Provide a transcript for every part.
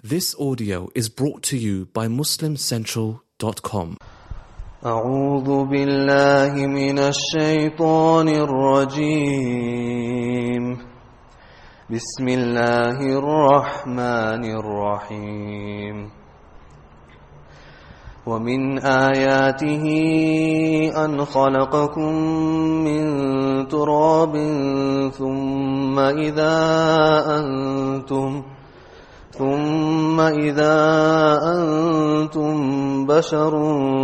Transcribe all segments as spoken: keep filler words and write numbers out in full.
This audio is brought to you by muslim central dot com. أعوذ بالله من الشيطان الرجيم. بسم الله الرحمن الرحيم. ومن آياته أن خلقكم من تراب ثم إذا أنتم ثم إذا أنتم بشر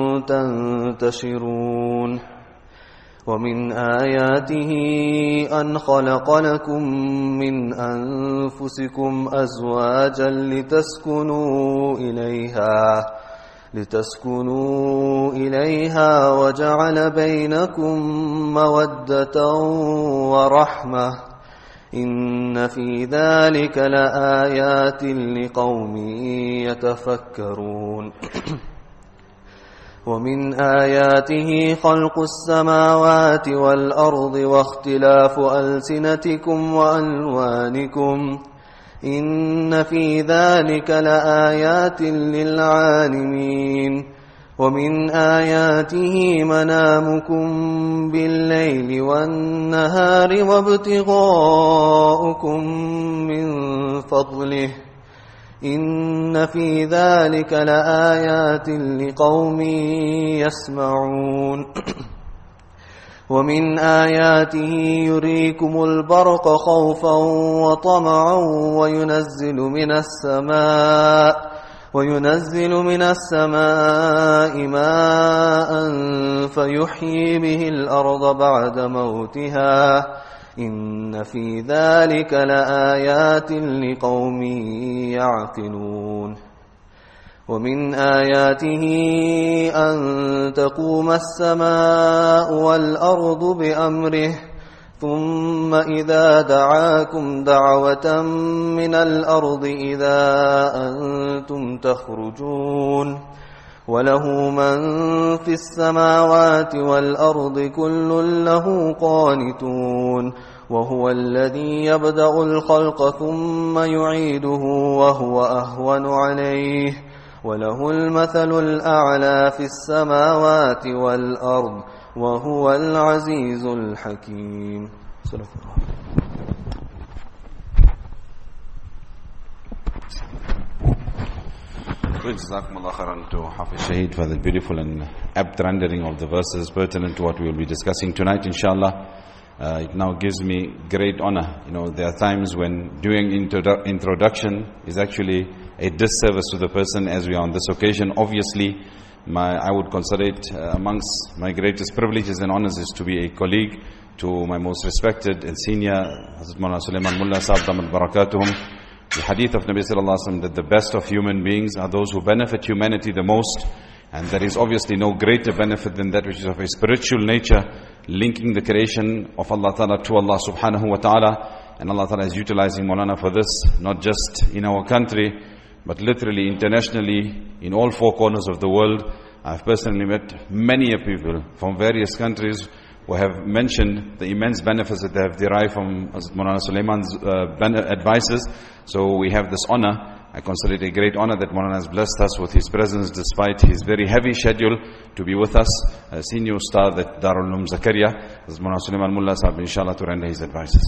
تنتشرون. ومن آياته أن خلق لكم من أنفسكم أزواجا لتسكنوا إليها لتسكنوا إليها وجعل بينكم مودة ورحمة إن في ذلك لآيات لقوم يتفكرون. ومن آياته خلق السماوات والأرض واختلاف ألسنتكم وألوانكم إن في ذلك لآيات للعالمين. ومن آياته منامكم بالليل والنهار وابتغاؤكم من فضله إن في ذلك لآيات لقوم يسمعون. ومن آياته يريكم البرق خوفا وطمعا وينزل من السماء وينزل من السماء ماء فيحيي به الأرض بعد موتها إن في ذلك لآيات لقوم يعقلون. ومن آياته أن تقوم السماء والأرض بأمره ثم إذا دعاكم دعوة من الأرض إذا أنتم تخرجون. وله من في السماوات والأرض كل له قانتون. وهو الذي يبدأ الخلق ثم يعيده وهو أهون عليه وله المثل الأعلى في السماوات والأرض وهو العزيز الحكيم. Jazakumullah khairan to Hafiz Shahid for the beautiful and apt rendering of the verses pertinent to what we will be discussing tonight, inshallah. Uh, it now gives me great honor. You know, there are times when doing introdu introduction is actually a disservice to the person, as we are on this occasion. Obviously, my, I would consider it uh, amongst my greatest privileges and honors is to be a colleague to my most respected and senior Hazrat Maulana Sulaiman Mullah Sahib Damat Barakatuhum. The hadith of Nabi Sallallahu Alaihi Wasallam that the best of human beings are those who benefit humanity the most, and there is obviously no greater benefit than that which is of a spiritual nature, linking the creation of Allah Ta'ala to Allah Subhanahu Wa Ta'ala. And Allah Ta'ala is utilizing Maulana for this, not just in our country, but literally internationally, in all four corners of the world. I've personally met many people from various countries who have mentioned the immense benefits that they have derived from Hazrat Maulana Sulaiman's uh, advices. So we have this honor. I consider it a great honor that Maulana has blessed us with his presence despite his very heavy schedule to be with us. Uh, senior Ustad at Darul Uloom Zakaria, Hazrat Maulana Sulaiman Mullah Sahib, inshallah, to render his advices.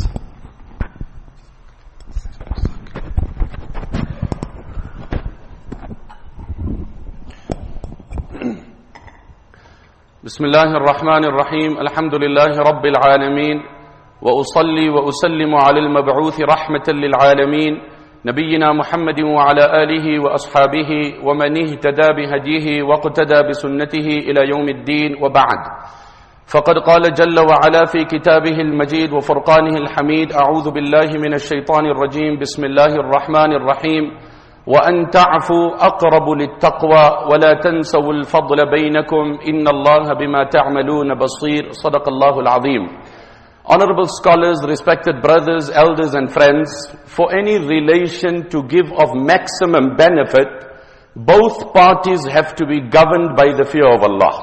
بسم الله الرحمن الرحيم. الحمد لله رب العالمين وأصلي وأسلم على المبعوث رحمة للعالمين نبينا محمد وعلى آله وأصحابه ومن اهتدى بهديه واقتدى بسنته إلى يوم الدين. وبعد، فقد قال جل وعلا في كتابه المجيد وفرقانه الحميد: أعوذ بالله من الشيطان الرجيم. بسم الله الرحمن الرحيم. وأن تعفوا أقرب للتقوى ولا تنسوا الفضل بينكم إن الله بما تعملون بصير. صدق الله العظيم. Honorable scholars, respected brothers, elders and friends, for any relation to give of maximum benefit, both parties have to be governed by the fear of Allah.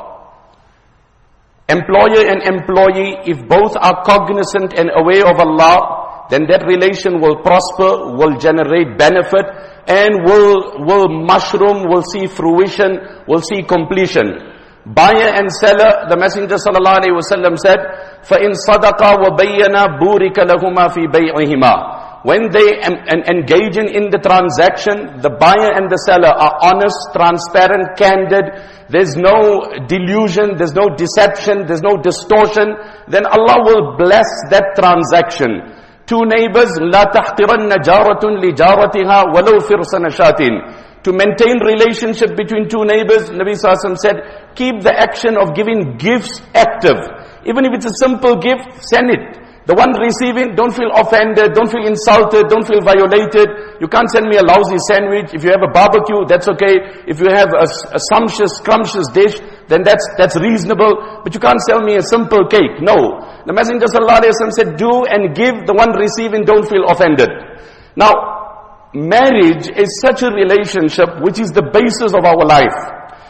Employer and employee, if both are cognizant and aware of Allah, then that relation will prosper, will generate benefit, and will, will mushroom, will see fruition, will see completion. Buyer and seller, the Messenger sallallahu alaihi wasallam said, فَإِن صَدَقَا وَبَيَّنَا بُورِكَ لَهُمَا فِي بَيْعِهِمَا. When they en en engage in the transaction, the buyer and the seller are honest, transparent, candid, there's no delusion, there's no deception, there's no distortion, then Allah will bless that transaction. Two neighbors, لَا تَحْقِرَنَّ جَارَةٌ لِجَارَتِهَا وَلَوْ فِرْسَنَ شَاتٍ. To maintain relationship between two neighbors, Nabi sallallahu alaihi wasallam said, keep the action of giving gifts active. Even if it's a simple gift, send it. The one receiving, don't feel offended, don't feel insulted, don't feel violated. You can't send me a lousy sandwich. If you have a barbecue, that's okay. If you have a, a sumptuous, scrumptious dish, then that's, that's reasonable. But you can't sell me a simple cake. No. The Messenger sallallahu alaihi wasallam said, do and give, the one receiving, don't feel offended. Now, marriage is such a relationship which is the basis of our life.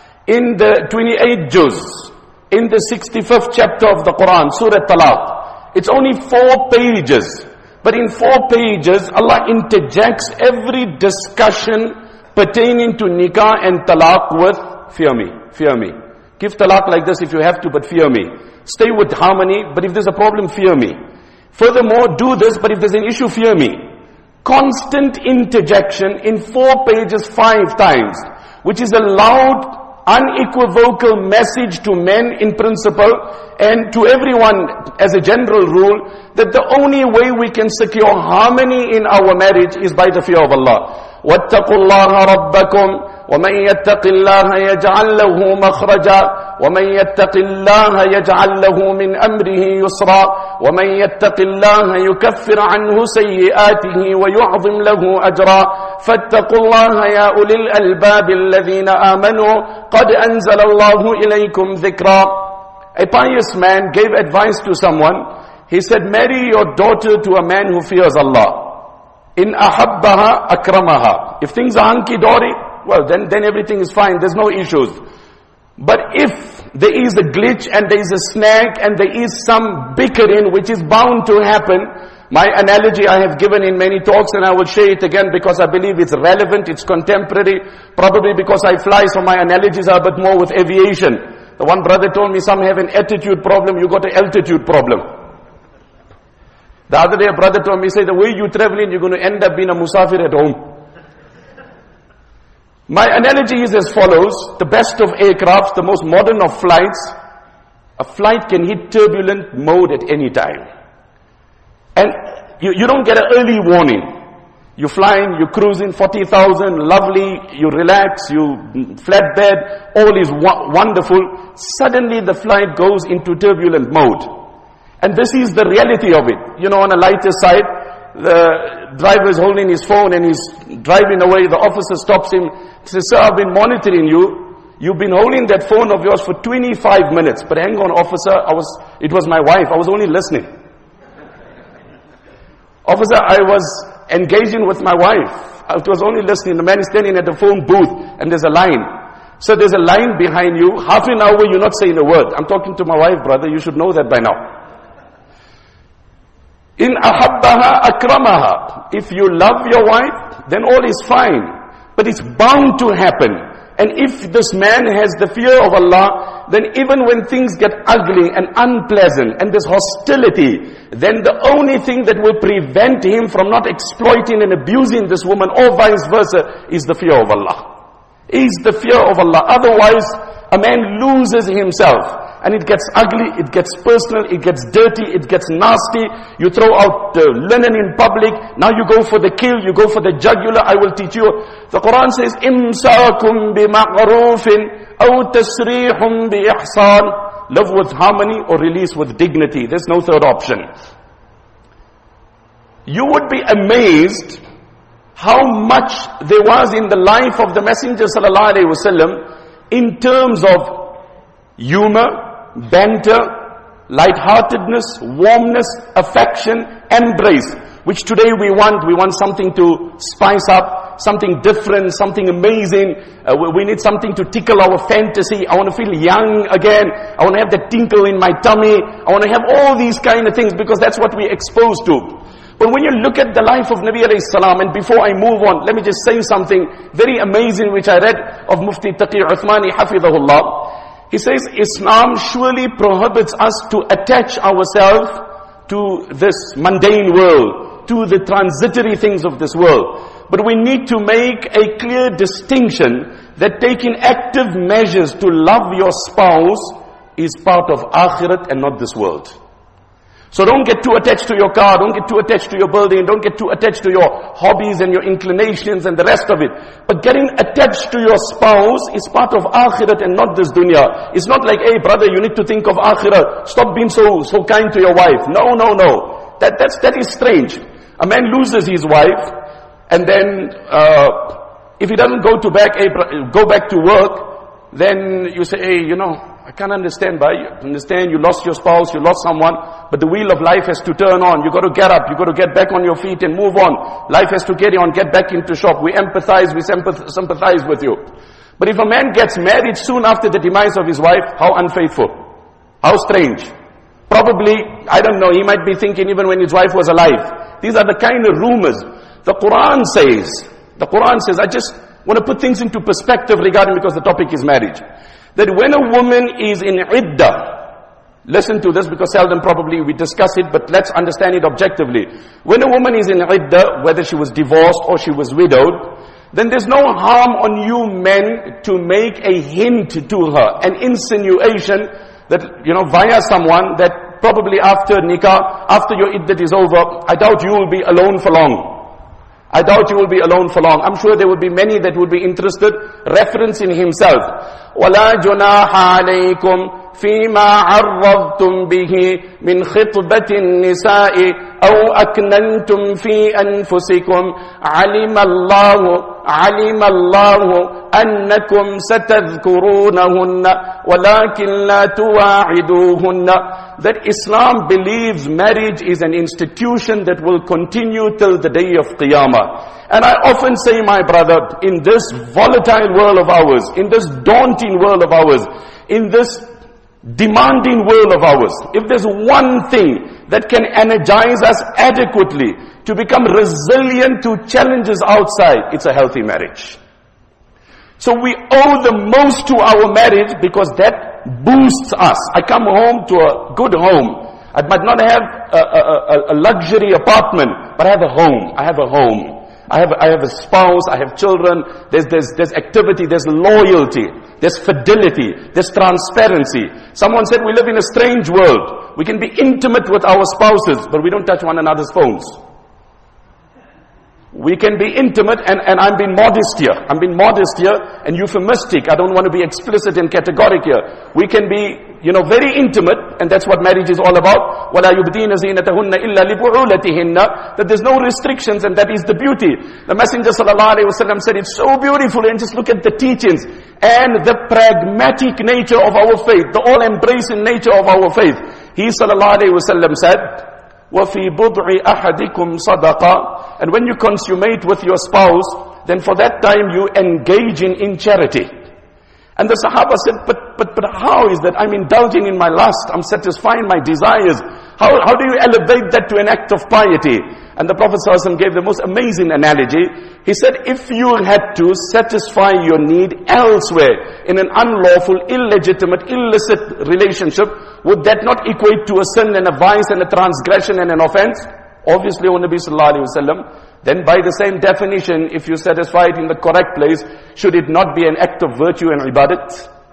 In the twenty-eighth juz, in the sixty-fifth chapter of the Quran, Surah Talaq, it's only four pages. But in four pages, Allah interjects every discussion pertaining to nikah and talaq with, fear me, fear me. Give talaq like this if you have to, but fear me. Stay with harmony, but if there's a problem, fear me. Furthermore, do this, but if there's an issue, fear me. Constant interjection in four pages five times, which is a loud, unequivocal message to men in principle and to everyone as a general rule, that the only way we can secure harmony in our marriage is by the fear of Allah. وَاتَّقُوا اللَّهَ رَبَّكُمْ وَمَنْ يَتَّقِ اللَّهَ يَجْعَلْ لَهُ مَخْرَجًا وَمَنْ يَتَّقِ اللَّهَ يَجْعَلْ لَهُ مِنْ أَمْرِهِ يُسْرًا وَمَنْ يَتَّقِ اللَّهَ يُكَفِّرْ عَنْهُ سَيِّئَاتِهِ وَيُعْظِمْ لَهُ أَجْرًا فَاتَّقُوا اللَّهَ يَا أُولِي الْأَلْبَابِ الَّذِينَ آمَنُوا قَدْ أَنزَلَ اللَّهُ إِلَيْكُمْ ذِكْرًا. A pious man gave advice to someone. He said, marry your daughter to a man who fears Allah. In ahabbaha akramaha. If things are hunky-dory, well, then, then everything is fine. There's no issues. But if there is a glitch and there is a snag and there is some bickering which is bound to happen, my analogy I have given in many talks and I will share it again because I believe it's relevant, it's contemporary, probably because I fly, so my analogies are a bit more with aviation. The one brother told me some have an attitude problem, you got an altitude problem. The other day a brother told me, say, the way you traveling, you're going to end up being a musafir at home. My analogy is as follows. The best of aircrafts, the most modern of flights, a flight can hit turbulent mode at any time. And you, you don't get an early warning. You're flying, you're cruising, forty thousand, lovely, you relax, you flatbed, all is wo- wonderful. Suddenly the flight goes into turbulent mode. And this is the reality of it. You know, on a lighter side, the driver is holding his phone and he's driving away. The officer stops him, says, sir, I've been monitoring you. You've been holding that phone of yours for twenty-five minutes. But hang on, officer, I was, it was my wife. I was only listening. Officer, I was engaging with my wife. I was only listening. The man is standing at the phone booth and there's a line. So there's a line behind you. Half an hour, you're not saying a word. I'm talking to my wife, brother. You should know that by now. In ahabbaha akramaha. If you love your wife, then all is fine. But it's bound to happen. And if this man has the fear of Allah, then even when things get ugly and unpleasant and there's hostility, then the only thing that will prevent him from not exploiting and abusing this woman or vice versa is the fear of Allah. Is the fear of Allah. Otherwise, a man loses himself. And it gets ugly, it gets personal, it gets dirty, it gets nasty. You throw out uh, linen in public. Now you go for the kill, you go for the jugular. I will teach you. The Quran says, إِمْسَاكُمْ بِمَعْرُوفٍ أَوْ تَسْرِيحٌ بِإِحْسَانٍ. Live with harmony or release with dignity. There's no third option. You would be amazed how much there was in the life of the Messenger sallallahu alaihi wasallam in terms of humor, banter, lightheartedness, warmness, affection, embrace, which today we want. We want something to spice up, something different, something amazing. Uh, we need something to tickle our fantasy. I want to feel young again. I want to have that tinkle in my tummy. I want to have all these kind of things because that's what we're exposed to. But when you look at the life of Nabi alayhi salam, and before I move on, let me just say something very amazing which I read of Mufti Taqi Uthmani Hafidhahullah. He says, Islam surely prohibits us to attach ourselves to this mundane world, to the transitory things of this world. But we need to make a clear distinction that taking active measures to love your spouse is part of akhirat and not this world. So don't get too attached to your car, don't get too attached to your building, don't get too attached to your hobbies and your inclinations and the rest of it. But getting attached to your spouse is part of akhirat and not this dunya. It's not like, hey brother, you need to think of akhirat. Stop being so so kind to your wife. No, no, no. That, that's, that is strange. A man loses his wife, and then uh, if he doesn't go to back, hey, go back to work, then you say, hey, you know, I can't understand, but you understand you lost your spouse, you lost someone, but the wheel of life has to turn on. You got to get up, you got to get back on your feet and move on. Life has to carry on, get back into shop. We empathize, we sympathize with you. But if a man gets married soon after the demise of his wife, how unfaithful, how strange. Probably, I don't know, he might be thinking even when his wife was alive. These are the kind of rumors. The Quran says, the Quran says, I just want to put things into perspective regarding, because the topic is marriage. That when a woman is in iddah, listen to this because seldom probably we discuss it, but let's understand it objectively. When a woman is in iddah, whether she was divorced or she was widowed, then there's no harm on you men to make a hint to her, an insinuation that, you know, via someone that probably after nikah, after your iddah is over, I doubt you will be alone for long. I doubt you will be alone for long. I'm sure there will be many that would be interested, referencing himself. وَلَا جُنَاحَ عَلَيْكُمْ فِيمَا عَرَّضْتُمْ بِهِ مِنْ خِطْبَةِ النِّسَاءِ أَوْ أَكْنَنْتُمْ فِي أَنفُسِكُمْ عَلِمَ اللَّهُ عَلِمَ اللَّهُ أَنَّكُمْ سَتَذْكُرُونَهُنَّ وَلَكِنْ لَا تُوَاعِدُوهُنَّ. That Islam believes marriage is an institution that will continue till the day of Qiyamah. And I often say, my brother, in this volatile world of ours, in this daunting world of ours, in this demanding world of ours, if there's one thing that can energize us adequately to become resilient to challenges outside, it's a healthy marriage. So we owe the most to our marriage because that boosts us. I come home to a good home. I might not have a, a, a luxury apartment, but I have a home. I have a home. I have, I have a spouse, I have children, there's, there's, there's activity, there's loyalty, there's fidelity, there's transparency. Someone said we live in a strange world. We can be intimate with our spouses, but we don't touch one another's phones. We can be intimate, and, and I'm being modest here. I'm being modest here and euphemistic. I don't want to be explicit and categoric here. We can be, you know, very intimate, and that's what marriage is all about. وَلَا يُبْدِينَ زِينَتَهُنَّ إِلَّا لِبُعُولَتِهِنَّ. That there's no restrictions, and that is the beauty. The Messenger sallallahu alaihi wasallam said it's so beautiful, and just look at the teachings and the pragmatic nature of our faith, the all-embracing nature of our faith. He sallallahu alaihi wasallam said, وَفِي بُضْعِ أَحَدِكُمْ صَدَقَةً. And when you consummate with your spouse, then for that time you engage in, in charity. And the Sahaba said, but, but, but how is that? I'm indulging in my lust, I'm satisfying my desires. How, how do you elevate that to an act of piety? And the Prophet ﷺ gave the most amazing analogy. He said, if you had to satisfy your need elsewhere in an unlawful, illegitimate, illicit relationship, would that not equate to a sin and a vice and a transgression and an offense? Obviously, O Nabi sallallahu alayhi wa sallam. Then by the same definition, if you satisfy it in the correct place, should it not be an act of virtue and ibadat?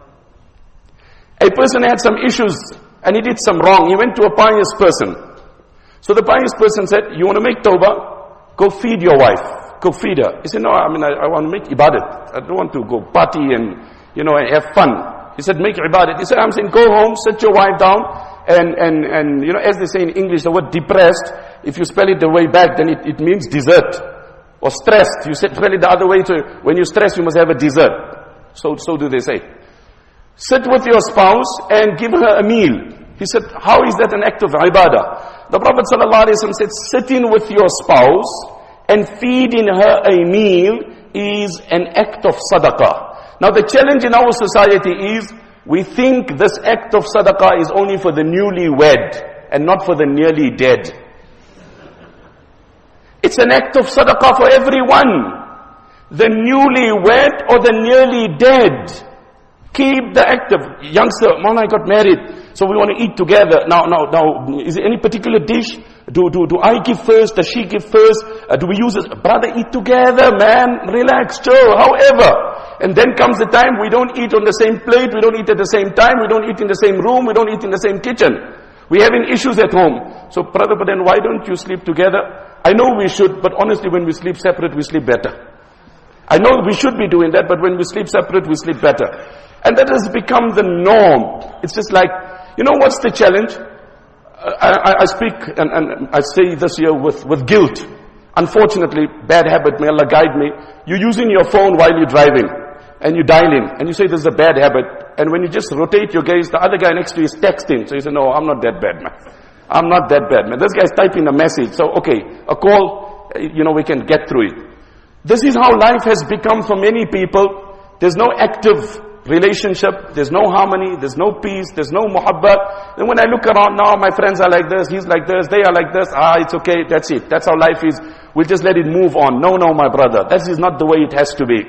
A person had some issues and he did some wrong. He went to a pious person. So the pious person said, you want to make tawbah? Go feed your wife. Go feed her. He said, no, I mean, I, I want to make ibadat. I don't want to go party and, you know, have fun. He said, make ibadat. He said, I'm saying, go home, sit your wife down, and, and, and, you know, as they say in English, the word depressed, if you spell it the way back, then it, it means dessert. Or stressed. You spell it the other way, so when you stress, you must have a dessert. So, so do they say. Sit with your spouse and give her a meal. He said, how is that an act of ibadah? The Prophet ﷺ said, sitting with your spouse and feeding her a meal is an act of sadaqah. Now the challenge in our society is, we think this act of sadaqah is only for the newly wed and not for the nearly dead. It's an act of sadaqah for everyone. The newlywed or the nearly dead. Keep the act of, youngster, Mom, I got married, so we want to eat together. Now, now, now, is there any particular dish? Do, do, do I give first? Does she give first? Uh, do we use this? Brother, eat together, man. Relax, chill, however. And then comes the time we don't eat on the same plate, we don't eat at the same time, we don't eat in the same room, we don't eat in the same kitchen. We're having issues at home. So, brother, but then why don't you sleep together? I know we should, but honestly, when we sleep separate, we sleep better. I know we should be doing that, but when we sleep separate, we sleep better. And that has become the norm. It's just like, you know what's the challenge? I, I, I speak, and, and I say this here with, with guilt. Unfortunately, bad habit, may Allah guide me. You're using your phone while you're driving, and you dial in, and you say this is a bad habit. And when you just rotate your gaze, the other guy next to you is texting. So you say, no, I'm not that bad, man. I'm not that bad, man. This guy's typing a message. So, okay, a call, you know, we can get through it. This is how life has become for many people. There's no active relationship, there's no harmony, there's no peace, there's no muhabbat. Then when I look around now, my friends are like this, he's like this, they are like this, ah, it's okay, that's it. That's how life is. We'll just let it move on. No, no, my brother, that is not the way it has to be.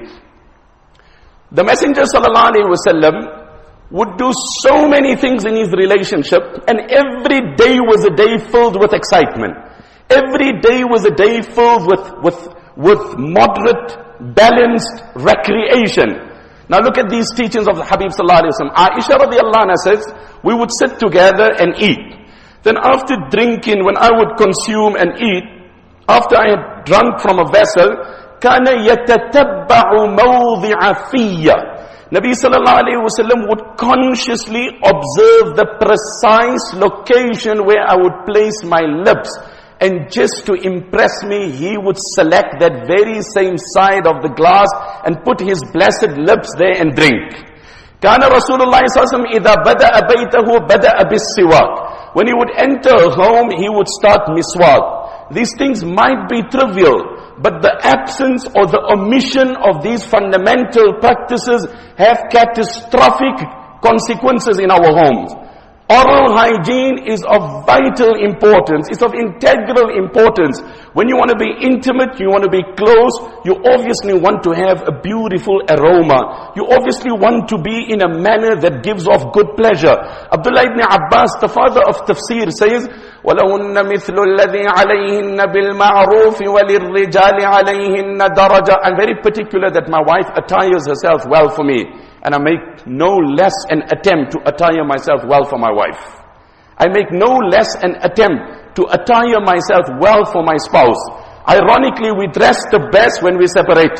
The Messenger sallallahu alaihi wasallam would do so many things in his relationship, and every day was a day filled with excitement. Every day was a day filled with, with, with moderate, balanced recreation. Now look at these teachings of the Habib sallallahu alaihi wasallam. Aisha radiallahu anha says, we would sit together and eat. Then after drinking, when I would consume and eat, after I had drunk from a vessel, كَانَ يَتَتَبَّعُ مَوْضِعَ فِيَّ Nabi sallallahu alaihi wasallam would consciously observe the precise location where I would place my lips. And just to impress me, he would select that very same side of the glass and put his blessed lips there and drink. كان رسول الله صلى الله عليه وسلم إذا بدأ بيته بدأ بالسواك. When he would enter a home, he would start miswak. These things might be trivial, but the absence or the omission of these fundamental practices have catastrophic consequences in our homes. Oral hygiene is of vital importance. It's of integral importance. When you want to be intimate, you want to be close, you obviously want to have a beautiful aroma. You obviously want to be in a manner that gives off good pleasure. Abdullah ibn Abbas, the father of tafsir, says, وَلَهُنَّ مِثْلُ الَّذِي عَلَيْهِنَّ بِالْمَعْرُوفِ وَلِلرِّجَالِ عَلَيْهِنَّ دَرَجَةً. I'm very particular that my wife attires herself well for me. And I make no less an attempt to attire myself well for my wife. I make no less an attempt to attire myself well for my spouse. Ironically, we dress the best when we separate.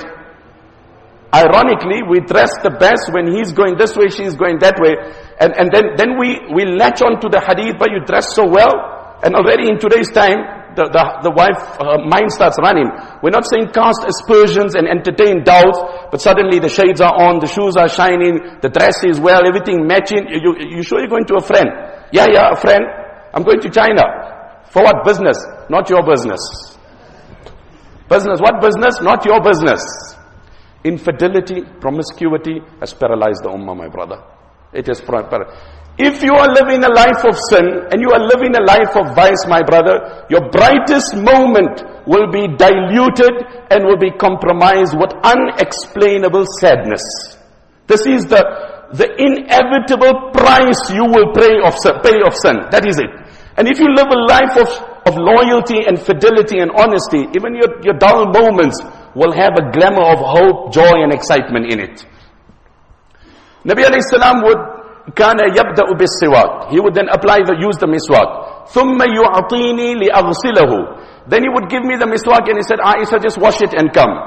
Ironically, we dress the best when he's going this way, she's going that way. And, and then, then we, we latch on to the hadith, but you dress so well. And already in today's time, the, the, the wife, her mind starts running. We're not saying cast aspersions and entertain doubts, but suddenly the shades are on, the shoes are shining, the dress is well, everything matching. You, you, you sure you're going to a friend? Yeah, yeah, a friend. I'm going to China. For what business? Not your business. Business, what business? Not your business. Infidelity, promiscuity has paralyzed the ummah, my brother. It has paralyzed. If you are living a life of sin and you are living a life of vice, my brother, your brightest moment will be diluted and will be compromised with unexplainable sadness. This is the, the inevitable price you will pay of, pay of sin. That is it. And if you live a life of, of loyalty and fidelity and honesty, even your, your dull moments will have a glamour of hope, joy and excitement in it. Nabi alayhi salam would كان يبدأ بالسواك. He would then apply the, use the miswak. ثم يعطيني لأغسله. Then he would give me the miswak and he said, Aisha, just wash it and come.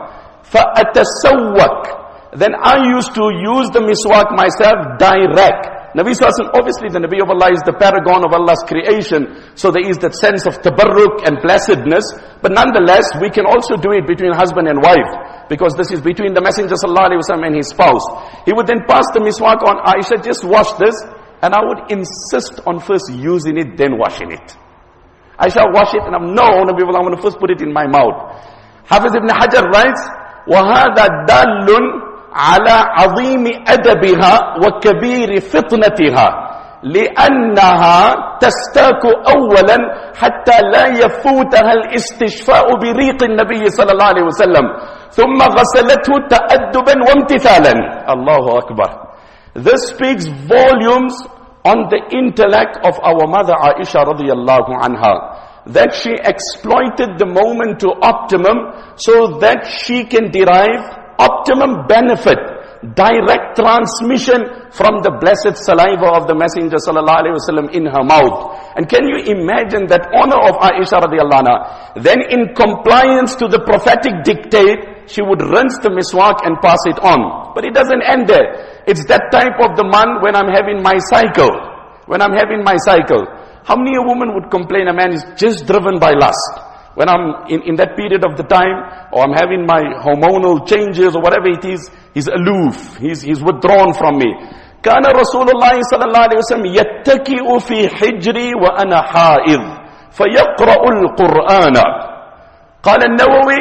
فأتسوك. Then I used to use the miswak myself direct. Nabi Sallallahu Alaihi Wasallam, obviously the Nabi of Allah is the paragon of Allah's creation, so there is that sense of tabarruk and blessedness, but nonetheless we can also do it between husband and wife, because this is between the Messenger Sallallahu Alaihi Wasallam and his spouse. He would then pass the miswak on, Aisha, just wash this, and I would insist on first using it, then washing it. Aisha, wash it, and I'm, no, Nabi of Allah, I'm going to first put it in my mouth. Hafiz ibn Hajar writes, وَهَذَا دَالٌ على عظيم أدبها وكبير فطنتها. لأنها تستاك أولا حتى لا يفوتها الاستشفاء بريق النبي صلى الله عليه وسلم ثم غسلته تأدبا وامتثالا. Allahu Akbar. This speaks volumes on the intellect of our mother Aisha radiyallahu anha, that she exploited the moment to optimum so that she can derive optimum benefit, direct transmission from the blessed saliva of the Messenger sallallahu alaihi wasallam in her mouth. And can you imagine that honor of Aisha radiyallahu anha? Then in compliance to the prophetic dictate, she would rinse the miswak and pass it on. But it doesn't end there. It's that type of the month when I'm having my cycle. When I'm having my cycle. How many a woman would complain a man is just driven by lust? When I'm in, in that period of the time, or I'm having my hormonal changes or whatever it is, he's aloof, he's, he's withdrawn from me. كان رسول الله صلى الله عليه وسلم يتكئ في حجري وأنا حائض فيقرأ القرآن. قال النووي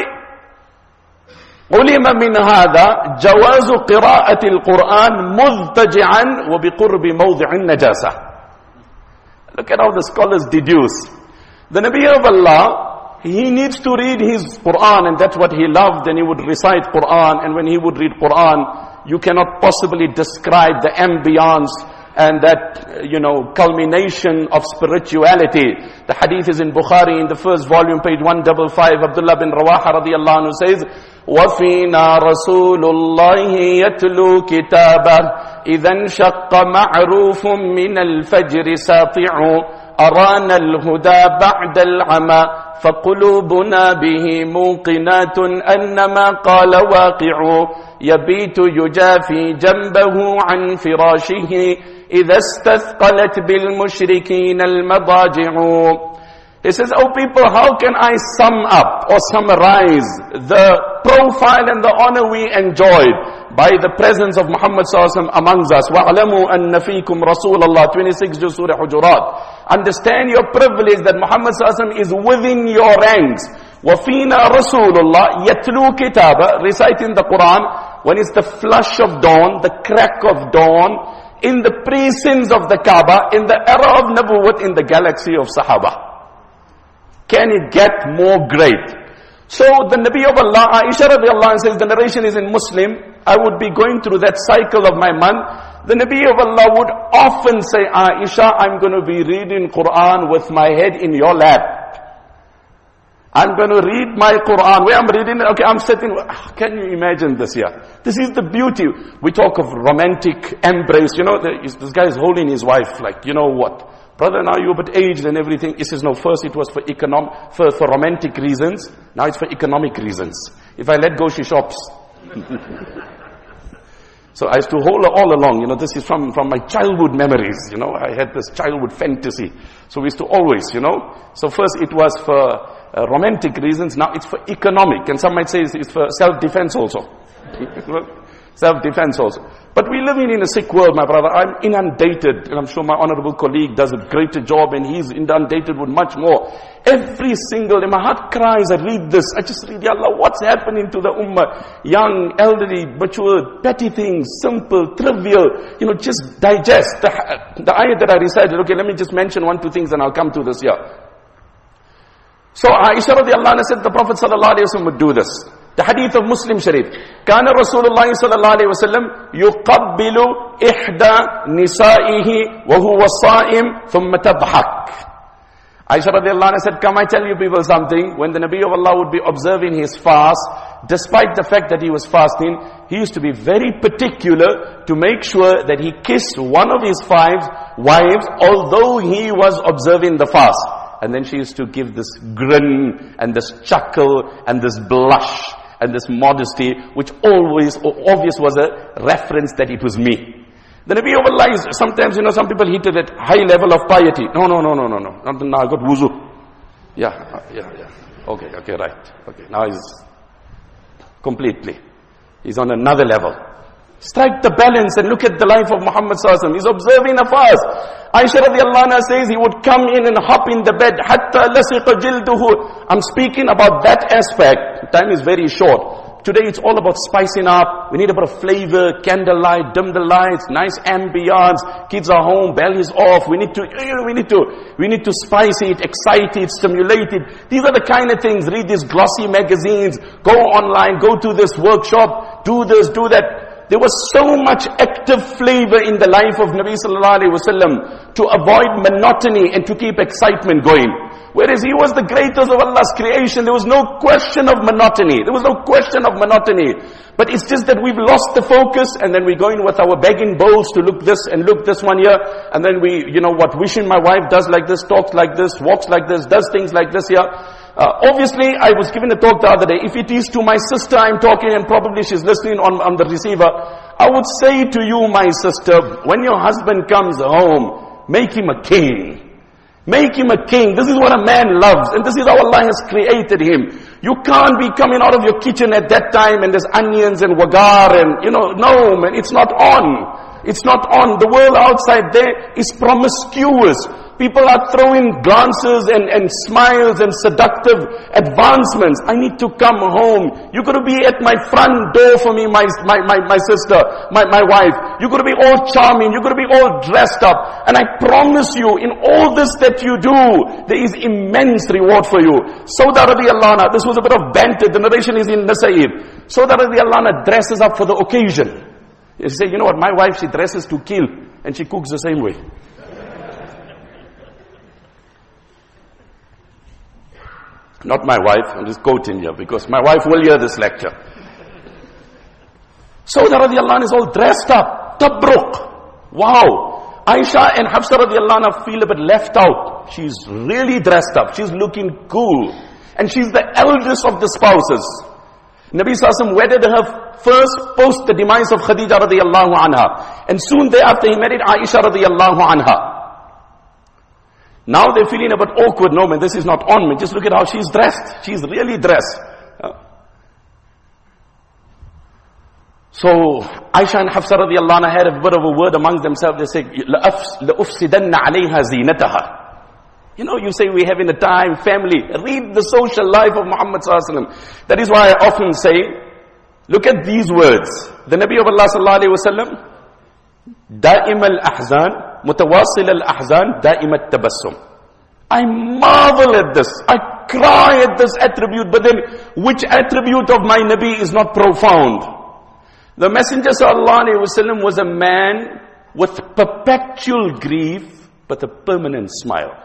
علم من هذا جواز قراءة القرآن مضطجعا وبقرب موضع النجاسة. Look at how the scholars deduce. The Nabi of Allah, he needs to read his Quran, and that's what he loved, and he would recite Quran, and when he would read Quran, you cannot possibly describe the ambience and that, you know, culmination of spirituality. The hadith is in Bukhari in the first volume, page one fifty-five. Abdullah bin Rawaha radiyallahu anhu says, وَفِينَا رَسُولُ اللَّهِ يَتْلُو كِتَابًا إِذَا انشَقَّ مَعْرُوفٌ مِّنَ الْفَجْرِ سَاطِعُ أَرَانَا الْهُدَى بَعْدَ الْعَمَى فَقُلُوبُنَا بِهِ مُوقِنَاتٌ أَنَّمَا قَالَ وَاقِعُ يَبِيتُ يُجَافِي جَنبَهُ عَنْ فِرَاشِهِ إِذَا اسْتَثْقَلَتْ بِالْمُشْرِكِينَ الْمَضَاجِعُ. He says, oh people, how can I sum up or summarize the profile and the honor we enjoyed by the presence of Muhammad sallallahu alaihi wasallam amongst us? وَعْلَمُوا أَنَّ فِيكُمْ رَسُولَ اللَّهِ twenty-six Juz Surah Hujurat. Understand your privilege that Muhammad sallallahu alaihi wasallam is within your ranks. وَفِينَا رَسُولُ اللَّهِ يَتْلُو كِتَابًا, reciting the Quran when it's the flush of dawn, the crack of dawn, in the precincts of the Kaaba, in the era of Nabuwwat, in the galaxy of Sahaba. Can it get more great? So the Nabi of Allah, Aisha radiallahu anha says, the narration is in Muslim, I would be going through that cycle of my month. The Nabi of Allah would often say, Aisha, I'm going to be reading Quran with my head in your lap. I'm going to read my Quran. Where I'm reading it, okay, I'm sitting. Can you imagine this here? This is the beauty. We talk of romantic embrace. You know, this guy is holding his wife like, you know what? Brother, now you're a bit aged and everything. He says, no, first it was for economic, for, for romantic reasons. Now it's for economic reasons. If I let go, she shops. So I used to hold her all along. You know, this is from, from my childhood memories. You know, I had this childhood fantasy. So we used to always, you know. So first it was for uh, romantic reasons. Now it's for economic. And some might say it's, it's for self-defense also. Self-defense also. But we live in, in a sick world, my brother. I'm inundated, and I'm sure my honorable colleague does a greater job, and he's inundated with much more. Every single day, my heart cries, I read this. I just read, Ya Allah, what's happening to the ummah? Young, elderly, mature, petty things, simple, trivial. You know, just digest. The, the ayat that I recited, okay, let me just mention one, two things, and I'll come to this here. So Aisha radiallahu anha said the Prophet sallallahu alayhi wa sallam would do this. The hadith of Muslim Sharif. كان رسول الله صلى الله عليه وسلم يقبل إحدى نسائه وهو صائم ثم تضحك. Aisha radiallahu anha said, come I tell you people something. When the Nabi of Allah would be observing his fast, despite the fact that he was fasting, he used to be very particular to make sure that he kissed one of his five wives, although he was observing the fast. And then she used to give this grin and this chuckle and this blush and this modesty, which always, obvious was a reference that it was me. The Nabi of Allah is, sometimes, you know, some people hit at high level of piety. No, no, no, no, no, no. Now I got wuzu. Yeah, yeah, yeah. Okay, okay, right. Okay, now he's completely. He's on another level. Strike the balance and look at the life of Muhammad sallallahu alaihi wasallam. He's observing a fast. Aisha radiallahu anha says he would come in and hop in the bed. Hatta lasiqa jilduhu. I'm speaking about that aspect. Time is very short. Today it's all about spicing up. We need a bit of flavor, candlelight, dim the lights, nice ambience. Kids are home, bell is off. We need to, we need to, we need to spice it, excite it, stimulate it. These are the kind of things. Read these glossy magazines. Go online, go to this workshop, do this, do that. There was so much active flavor in the life of Nabi sallallahu alaihi wasallam to avoid monotony and to keep excitement going. Whereas he was the greatest of Allah's creation, there was no question of monotony. There was no question of monotony. But it's just that we've lost the focus, and then we go in with our begging bowls to look this and look this one here, and then we, you know what, wishing my wife does like this, talks like this, walks like this, does things like this here. Uh, obviously, I was given a talk the other day. If it is to my sister I'm talking, and probably she's listening on, on the receiver, I would say to you, my sister, when your husband comes home, make him a king. Make him a king. This is what a man loves, and this is how Allah has created him. You can't be coming out of your kitchen at that time and there's onions and wagar and, you know, no man, it's not on. It's not on. The world outside there is promiscuous. People are throwing glances and, and smiles and seductive advancements. I need to come home. You're going to be at my front door for me, my, my, my, my sister, my, my wife. You're going to be all charming. You're going to be all dressed up. And I promise you, in all this that you do, there is immense reward for you. Sauda radiallahu anha, this was a bit of banter. The narration is in Nasa'i. Sauda radiallahu anha dresses up for the occasion. You say, you know what, my wife, she dresses to kill, and she cooks the same way. Not my wife, I'm just quoting here, because my wife will hear this lecture. Sauda radiallahu anha is all dressed up. Tabruk. Wow. Aisha and Hafsa radiallahu anha feel a bit left out. She's really dressed up. She's looking cool. And she's the eldest of the spouses. Nabi sallallahu alaihi wasallam wedded her first post the demise of Khadija radiallahu anha. And soon thereafter he married Aisha radiallahu anha. Now they're feeling a bit awkward. No man, this is not on me. Just look at how she's dressed. She's really dressed. Uh, so Aisha and Hafsa radiallahu anha had a bit of a word amongst themselves. They say, لَأُفْسِدَنَّ عَلَيْهَا زِينَتَهَا. You know, you say we're having a time, family. Read the social life of Muhammad sallallahu alaihi wasallam. That is why I often say, look at these words. The Nabi of Allah sallallahu alaihi wasallam, دائم الأحزان متواصل الأحزان دائم التبسم. I marvel at this. I cry at this attribute. But then, which attribute of my Nabi is not profound? The Messenger sallallahu alaihi wasallam was a man with perpetual grief, but a permanent smile.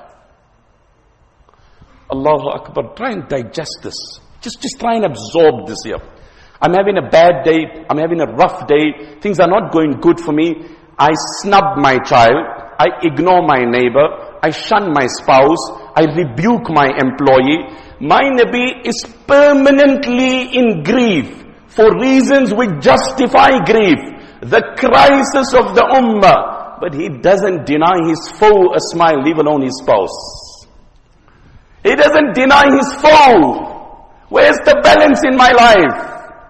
Allahu Akbar. Try and digest this. Just, just try and absorb this here. I'm having a bad day. I'm having a rough day. Things are not going good for me. I snub my child. I ignore my neighbor. I shun my spouse. I rebuke my employee. My Nabi is permanently in grief for reasons which justify grief. The crisis of the ummah. But he doesn't deny his foe a smile, leave alone his spouse. He doesn't deny his foe. Where's the balance in my life?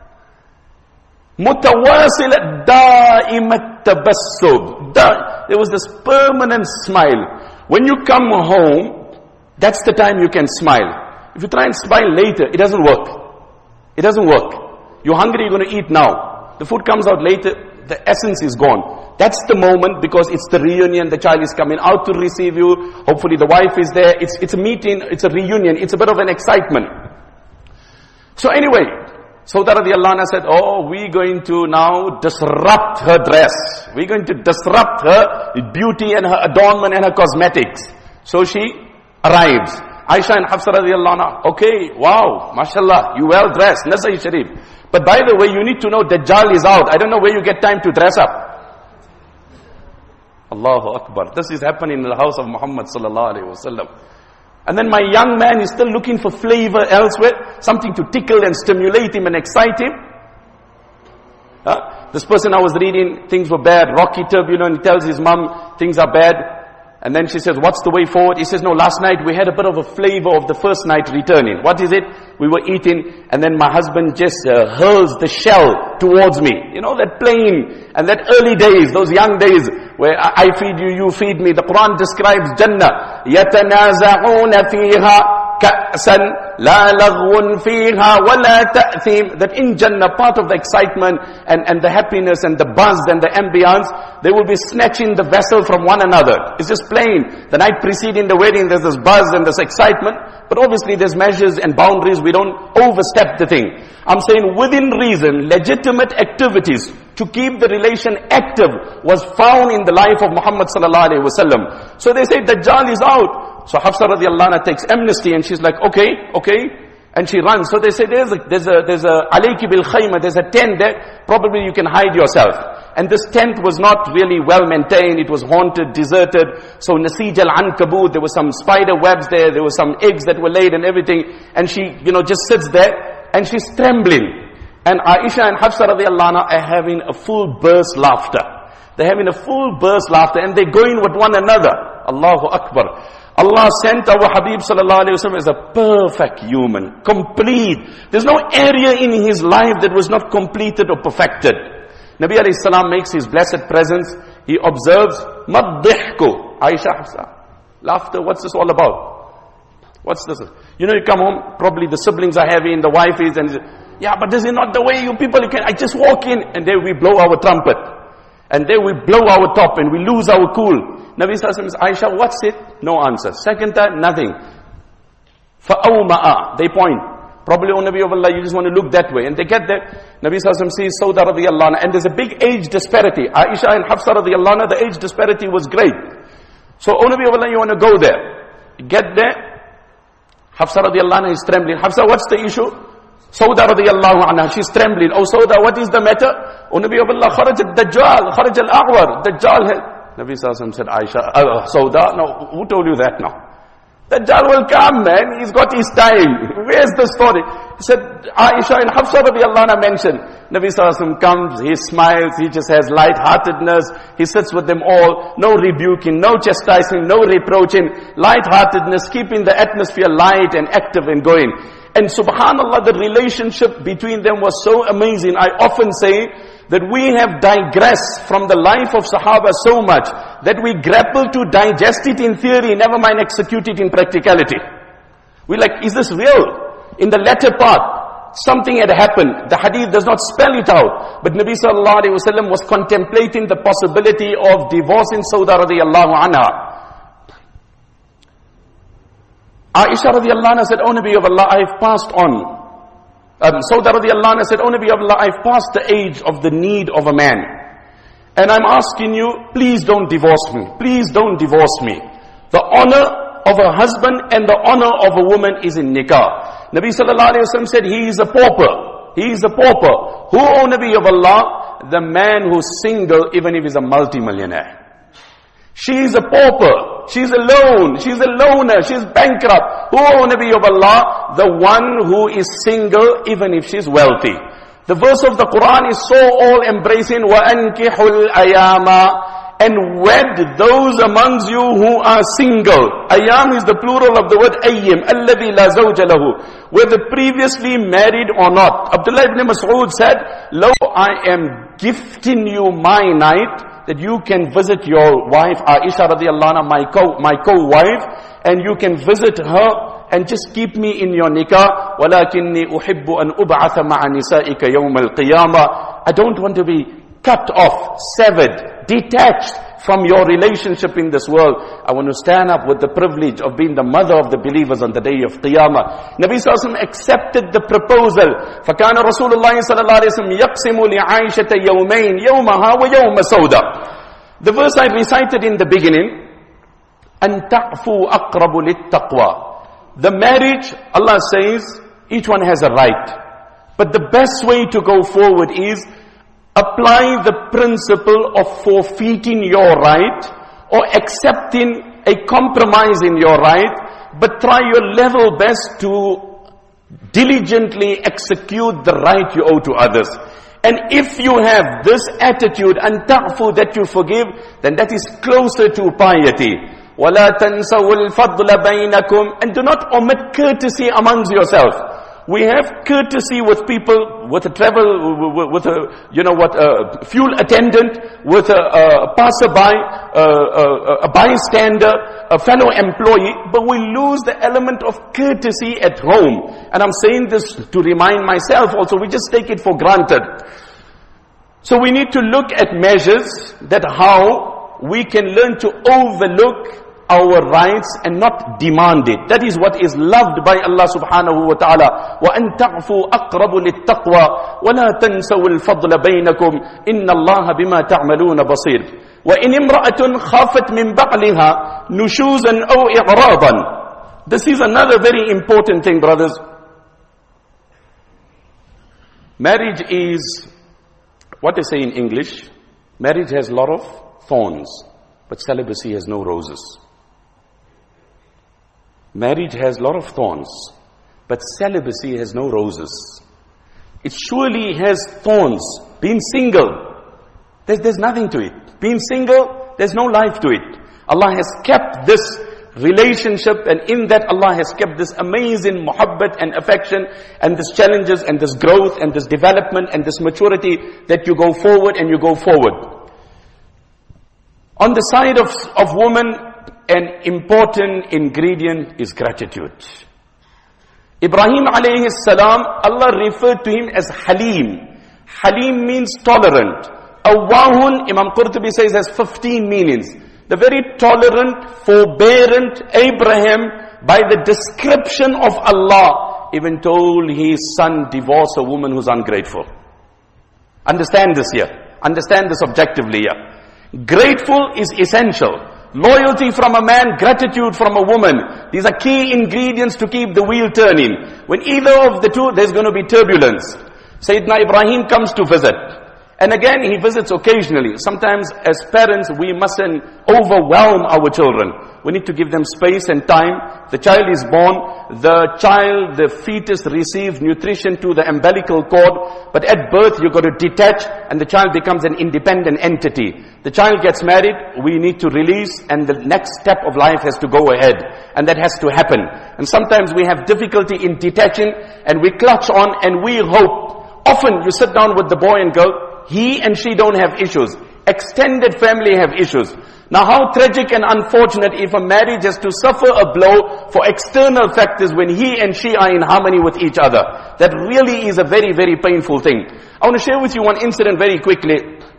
Mutawasil da'imat tabassum. There was this permanent smile. When you come home, that's the time you can smile. If you try and smile later, it doesn't work. It doesn't work. You're hungry, you're going to eat now. The food comes out later, the essence is gone. That's the moment, because it's the reunion, the child is coming out to receive you, hopefully the wife is there, it's, it's a meeting, it's a reunion, it's a bit of an excitement. So anyway, Sauda radiallahu anha said, oh, we're going to now disrupt her dress. We're going to disrupt her beauty and her adornment and her cosmetics. So she arrives. Aisha and Hafsa radiallahu anha, okay, wow, mashallah, you well dressed, Nasa'i Sharif. But by the way, you need to know Dajjal is out. I don't know where you get time to dress up. Allahu Akbar. This is happening in the house of Muhammad sallallahu alaihi wasallam. And then my young man is still looking for flavor elsewhere, something to tickle and stimulate him and excite him. Uh, this person I was reading, things were bad, rocky, turbulent. He tells his mom, things are bad. And then she says, what's the way forward? He says, no, last night we had a bit of a flavor of the first night returning. What is it? We were eating, and then my husband just uh, hurls the shell towards me. You know, that playing, and that early days, those young days, where I feed you, you feed me. The Quran describes Jannah. يَتَنَازَعُونَ فِيهَا كأسا لا لغو فيها ولا تأثيم. That in Jannah, part of the excitement and, and the happiness and the buzz and the ambience, they will be snatching the vessel from one another. It's just plain. The night preceding the wedding, there's this buzz and this excitement. But obviously there's measures and boundaries. We don't overstep the thing. I'm saying within reason, legitimate activities to keep the relation active was found in the life of Muhammad sallallahu alaihi wasallam. So they say Dajjal is out. So Hafsa radiallahu anha takes amnesty and she's like, okay, okay. And she runs. So they say there's a, there's a, there's a alayki bil khayma, there's a tent there. Probably you can hide yourself. And this tent was not really well maintained. It was haunted, deserted. So Nasij al-Ankabut, there were some spider webs there. There were some eggs that were laid and everything. And she, you know, just sits there and she's trembling. And Aisha and Hafsa radiallahu anha are having a full burst laughter. They're having a full burst laughter and they're going with one another. Allahu Akbar. Allah sent our Habib sallallahu alayhi wa sallam as a perfect human, complete. There's no area in his life that was not completed or perfected. Nabi alayhi salam makes his blessed presence. He observes, Maddihku. Aisha, Hafsa, laughter, what's this all about? What's this? You know, you come home, probably the siblings are heavy and the wife is, and yeah, but this is not the way you people, you can, I just walk in and there we blow our trumpet. And there we blow our top and we lose our cool. Nabi sallallahu alayhi wa sallam says, Aisha, what's it? No answer. Second time, nothing. فَأَوْمَأَ. They point. Probably, oh Nabi of Allah, you just want to look that way. And they get there. Nabi sallallahu alayhi wa sallam sees Sauda radiallahu anha. And there's a big age disparity. Aisha and Hafsa radiallahu anha, the age disparity was great. So, oh Nabi of Allah, you want to go there. You get there. Hafsa radiallahu anha is trembling. Hafsa, what's the issue? Sauda radiallahu anha, she's trembling. Oh Sauda, what is the matter? Oh Nabi of Allah, kharaj al-Dajjal, kharaj al-A'war, Dajjal has... Nabi sallallahu alayhi wa sallam said, Aisha, uh, Sauda, no, who told you that now? Dajjal will come, man, he's got his time. Where's the story? He said, Aisha and Hafsa radiallahu anha mentioned. Nabi sallallahu alayhi wa sallam comes, he smiles, he just has light-heartedness, he sits with them all, no rebuking, no chastising, no reproaching, light-heartedness, keeping the atmosphere light and active and going. And subhanallah, the relationship between them was so amazing. I often say that we have digressed from the life of Sahaba so much that we grapple to digest it in theory, never mind execute it in practicality. We're like, is this real? In the latter part, something had happened. The hadith does not spell it out. But Nabi sallallahu alayhi wa sallam was contemplating the possibility of divorcing Sauda radiallahu anha. Aisha radiallahu anha said, oh Nabi of Allah, I have passed on. Um, Sauda radiallahu anha said, oh Nabi of Allah, I've passed the age of the need of a man. And I'm asking you, please don't divorce me. Please don't divorce me. The honor of a husband and the honor of a woman is in nikah. Nabi sallallahu alayhi wa sallam said, he is a pauper. He is a pauper. Who, oh Nabi of Allah? The man who's single, even if he's a multi-millionaire. She is a pauper. She's alone. She's a loner. She's bankrupt. Who, oh Nabi of Allah? The one who is single, even if she's wealthy. The verse of the Quran is so all-embracing. وَأَنْكِحُ الْأَيَامَ. And wed those amongst you who are single. Ayam is the plural of the word ayyim. الَّذِي لَا زَوْجَ لَهُ. Whether previously married or not. Abdullah ibn Mas'ud said, Lo, I am gifting you my night, that you can visit your wife, Aisha radiallahu anha, my co, my co-wife, and you can visit her, and just keep me in your nikah. وَلَكِنِّي أُحِبُّ أَنْ أُبْعَثَ مَعَ نِسَائِكَ يَوْمَ الْقِيَامَةِ. I don't want to be cut off, severed, detached from your relationship in this world. I want to stand up with the privilege of being the mother of the believers on the day of Qiyamah. Nabi sallallahu alayhi wa sallam accepted the proposal. فَكَانَ رَسُولُ اللَّهِ صَلَى اللَّهِ عَلَيْهِ وَسَلَّمْ يَقْسِمُ لِعَائِشَةَ يَوْمَيْنِ يَوْمَهَا وَيَوْمَ سَوْدَةٍ. The verse I recited in the beginning, أَن تَعْفُوا أَقْرَبُ لِلتَّقْوَى. The marriage, Allah says, each one has a right. But the best way to go forward is apply the principle of forfeiting your right or accepting a compromise in your right, but try your level best to diligently execute the right you owe to others. And if you have this attitude, and ta'fu, that you forgive, then that is closer to piety. وَلَا تَنْسَوُا الْفَضْلَ بَيْنَكُمْ. And do not omit courtesy amongst yourself. We have courtesy with people, with a travel, with a, you know what, a fuel attendant, with a, a passerby, a, a, a bystander, a fellow employee, but we lose the element of courtesy at home. And I'm saying this to remind myself also, we just take it for granted. So we need to look at measures that how we can learn to overlook our rights and not demand it. That is what is loved by Allah subhanahu wa ta'ala. وَأَن تَعْفُوا أَقْرَبُ لِلتَّقْوَى وَلَا تَنْسَوُا الْفَضْلَ بَيْنَكُمْ إِنَّ اللَّهَ بِمَا تَعْمَلُونَ بَصِيرٌ وَإِنِ امْرَأَةٌ خَافَتْ مِنْ بَعْلِهَا نُشُوزًا أَوْ إِعْرَاضًا. This is another very important thing, brothers. Marriage is, what they say in English, marriage has a lot of thorns, but celibacy has no roses. Marriage has a lot of thorns, but celibacy has no roses. It surely has thorns. Being single, there's, there's nothing to it. Being single, there's no life to it. Allah has kept this relationship, and in that Allah has kept this amazing muhabbat and affection, and this challenges, and this growth, and this development, and this maturity, that you go forward and you go forward. On the side of, of woman, an important ingredient is gratitude. Ibrahim alayhi salam, Allah referred to him as Halim. Halim means tolerant. Awwahun, Imam Qurtubi says, has fifteen meanings. The very tolerant, forbearant Abraham, by the description of Allah, even told his son, divorce a woman who's ungrateful. Understand this here. Understand this objectively here. Grateful is essential. Loyalty from a man, gratitude from a woman. These are key ingredients to keep the wheel turning. When either of the two, there's going to be turbulence. Sayyidina Ibrahim comes to visit. And again, he visits occasionally. Sometimes as parents, we mustn't overwhelm our children. We need to give them space and time. The child is born. The child, the fetus receives nutrition to the umbilical cord. But at birth, you've got to detach, and the child becomes an independent entity. The child gets married, we need to release, and the next step of life has to go ahead. And that has to happen. And sometimes we have difficulty in detaching, and we clutch on, and we hope. Often you sit down with the boy and girl, he and she don't have issues. Extended family have issues. Now how tragic and unfortunate if a marriage has to suffer a blow for external factors when he and she are in harmony with each other. That really is a very, very painful thing. I want to share with you one incident very quickly.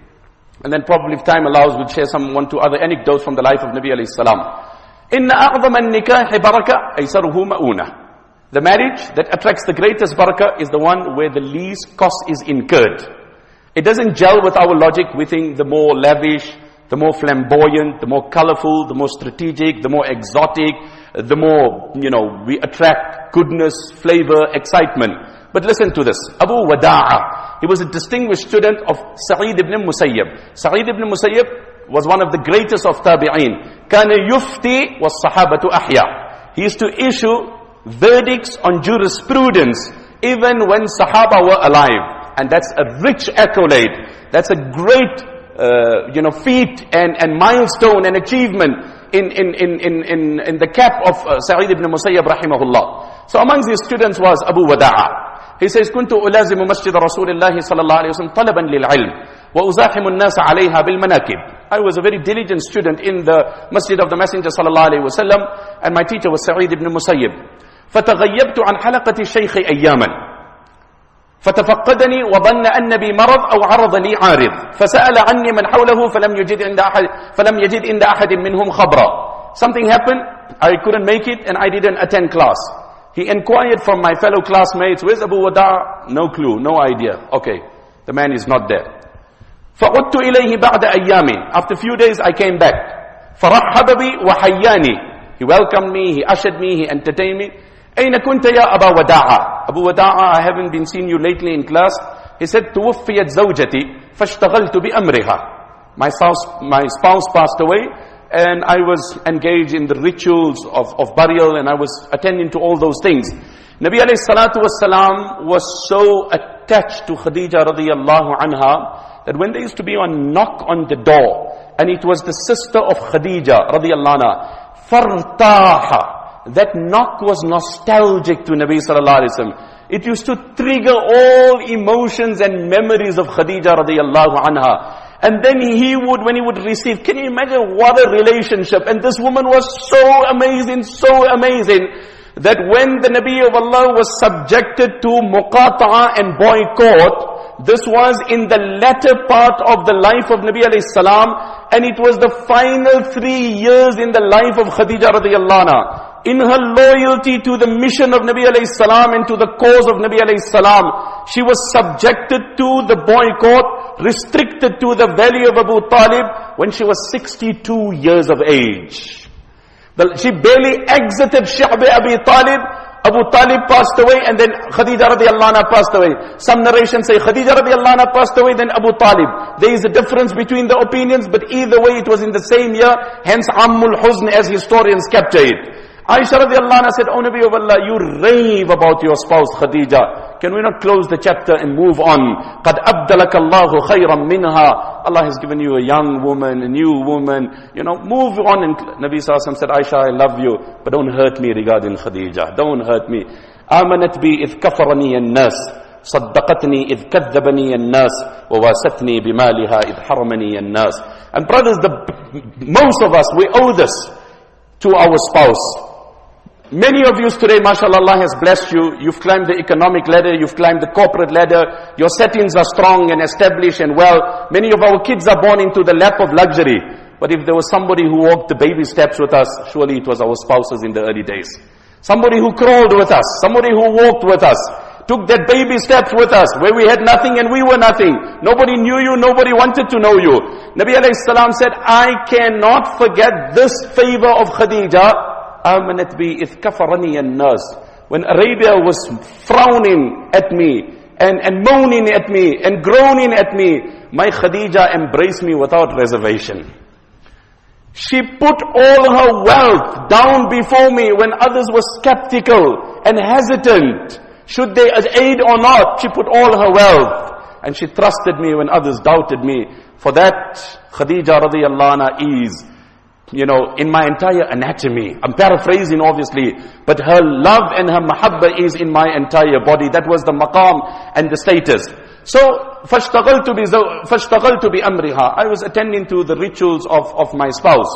And then probably if time allows, we'll share some one, two other anecdotes from the life of Nabi alayhi salam. Inna a'zama an-nikahi baraka aysaruhu ma'una. The marriage that attracts the greatest barakah is the one where the least cost is incurred. It doesn't gel with our logic. We think the more lavish, the more flamboyant, the more colorful, the more strategic, the more exotic, the more, you know, we attract goodness, flavor, excitement. But listen to this. Abu Wada'a, he was a distinguished student of Sa'id ibn Musayyib. Sa'id ibn Musayyib was one of the greatest of tabi'een. Kana yufti was sahabatu ahya. He used to issue verdicts on jurisprudence even when Sahaba were alive. And that's a rich accolade. That's a great, uh, you know, feat and, and milestone and achievement in, in, in, in, in, in the cap of uh, Sa'id ibn Musayyab rahimahullah. So amongst his students was Abu Wada'a. He says, كنت ألازم مسجد رسول الله صلى الله عليه وسلم طلبا للعلم وأزاحم الناس عليها بالمناكب. I was a very diligent student in the masjid of the Messenger صلى الله عليه وسلم, and my teacher was Sa'id ibn Musayyib. فتغيبت عن حلقة الشيخ أياما فتفقدني وظن أن بي مرض أو عرض لي عارض فسأل عني من حوله فلم يجد عند أحد فلم يجد عند أحد منهم خبرا. Something happened, I couldn't make it, and I didn't attend class. He inquired from my fellow classmates, where's Abu Wada'a? No clue, no idea. Okay, the man is not there. فعدت إليه بعد أيام. After a few days I came back. فرحب بي وحياني. He welcomed me, he ushered me, he entertained me. أين كنت يا أبا وداعة? Abu Wada'a, I haven't been seeing you lately in class. He said, توفيت زوجتي فاشتغلت بأمرها. My spouse, my spouse passed away, and I was engaged in the rituals of, of burial, and I was attending to all those things. Nabi alayhi salatu wassalam was so attached to Khadija radiyallahu anha that when there used to be a knock on the door, and it was the sister of Khadija radiyallahu anha, fartaha. That knock was nostalgic to Nabi sallallahu alaihi wasallam. It used to trigger all emotions and memories of Khadija radiallahu anha. And then he would, when he would receive, can you imagine what a relationship? And this woman was so amazing, so amazing, that when the Nabi of Allah was subjected to muqata'a and boycott, this was in the latter part of the life of Nabi alayhi salam, and it was the final three years in the life of Khadija radiallahu anha. In her loyalty to the mission of Nabi alayhi salam and to the cause of Nabi alayhi salam, she was subjected to the boycott, restricted to the valley of Abu Talib when she was sixty-two years of age. She barely exited Sha'b Abi Talib. Abu Talib passed away, and then Khadija radiallahu anha passed away. Some narrations say Khadija radiallahu anha passed away, then Abu Talib. There is a difference between the opinions, but either way it was in the same year, hence Ammul Huzn as historians capture it. Aisha radiallahu anha said, "O Nabi of Allah, you rave about your spouse Khadija. Can we not close the chapter and move on? قَدْ أَبْدَلَكَ اللَّهُ خَيْرًا مِنْهَا. Allah has given you a young woman, a new woman. You know, move on." And Nabi sallallahu alaihi wasallam said, "Aisha, I love you, but don't hurt me regarding Khadija. Don't hurt me. آمنت بي إذ كفرني الناس. صدقتني إذ كذبني الناس. وواسثني بمالها إذ حرمني الناس." And brothers, the, most of us, we owe this to our spouse. Many of you today, mashallah, Allah has blessed you. You've climbed the economic ladder, you've climbed the corporate ladder. Your settings are strong and established and well. Many of our kids are born into the lap of luxury. But if there was somebody who walked the baby steps with us, surely it was our spouses in the early days. Somebody who crawled with us, somebody who walked with us, took that baby steps with us, where we had nothing and we were nothing. Nobody knew you, nobody wanted to know you. Nabi alayhi salam said, "I cannot forget this favor of Khadija. آمنت بي إذ كفرني الناس." When Arabia was frowning at me and, and moaning at me and groaning at me, my Khadija embraced me without reservation. She put all her wealth down before me when others were skeptical and hesitant. Should they aid or not? She put all her wealth. And she trusted me when others doubted me. For that, Khadija radiyallahu anha is, you know, in my entire anatomy. I'm paraphrasing obviously, but her love and her mahabba is in my entire body. That was the maqam and the status. So, فَاشْتَغَلْتُ بِأَمْرِهَا. I was attending to the rituals of, of my spouse.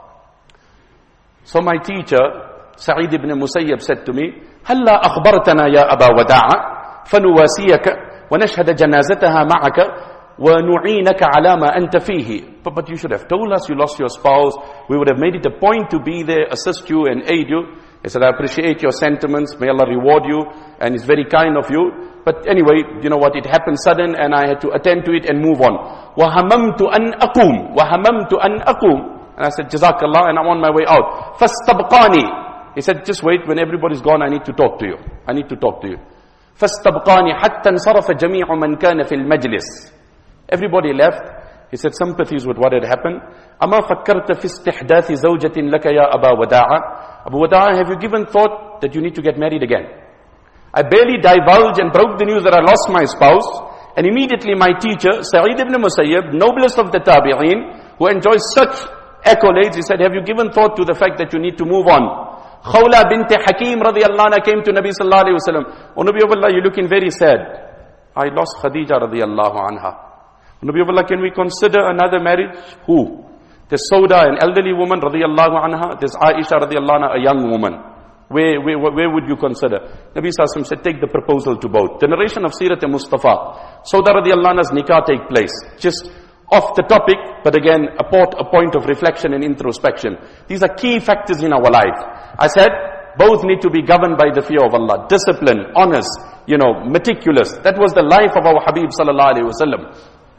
So my teacher, Sa'id ibn Musayyab, said to me, هَلَّا أَخْبَرْتَنَا يَا أَبَا وَدَاعَ فَنُوَاسِيَكَ وَنَشْهَدَ جَنَازَتَهَا مَعَكَ وَنُعِينَكَ عَلَى مَا أَنْتَ فِيهِ. But, but you should have told us you lost your spouse. We would have made it a point to be there, assist you and aid you. He said, "I appreciate your sentiments. May Allah reward you. And it's very kind of you. But anyway, you know what, it happened sudden and I had to attend to it and move on. وَهَمَمْتُ أَنْ أَقُومُ وَهَمَمْتُ أَنْ أَقُومُ." And I said, "Jazakallah," and I'm on my way out. فَاسْتَبْقَانِي. He said, "Just wait, when everybody's gone, I need to talk to you. I need to talk to you." فَاسْتَبْقَانِي حَتَّى انصَرَفَ جَمِيعُ مَنْ كَانَ فِي الْمَجْلِسِ. Everybody left. He said, sympathies with what had happened. أَمَا فَكَّرْتَ فِي اسْتِحْدَاثِ زَوْجَةٍ لَكَ يَا أَبَا وَدَاعَ. Abu Wada'a, have you given thought that you need to get married again? I barely divulged and broke the news that I lost my spouse. And immediately my teacher, Sa'id ibn Musayyab, noblest of the Tabi'een, who enjoys such accolades, he said, "Have you given thought to the fact that you need to move on?" Khawla bint Hakim radiyallahu anha came to Nabi sallallahu alayhi wa sallam. "O Nabi of Allah, you're looking very sad." "I lost Khadija radiyallahu anha." "Nabi of Allah, can we consider another marriage?" "Who?" "There's Sauda, an elderly woman, radiyallahu anha. There's Aisha, radiyallahu anha, a young woman. Where, where, where would you consider?" Nabi sallallahu alaihi wasallam said, "Take the proposal to both." The narration of Sirat Mustafa. Sauda, radiyallahu anha's nikah take place. Just off the topic, but again, a, port, a point of reflection and introspection. These are key factors in our life. I said, both need to be governed by the fear of Allah. Discipline, honest, you know, meticulous. That was the life of our Habib sallallahu alaihi wasallam.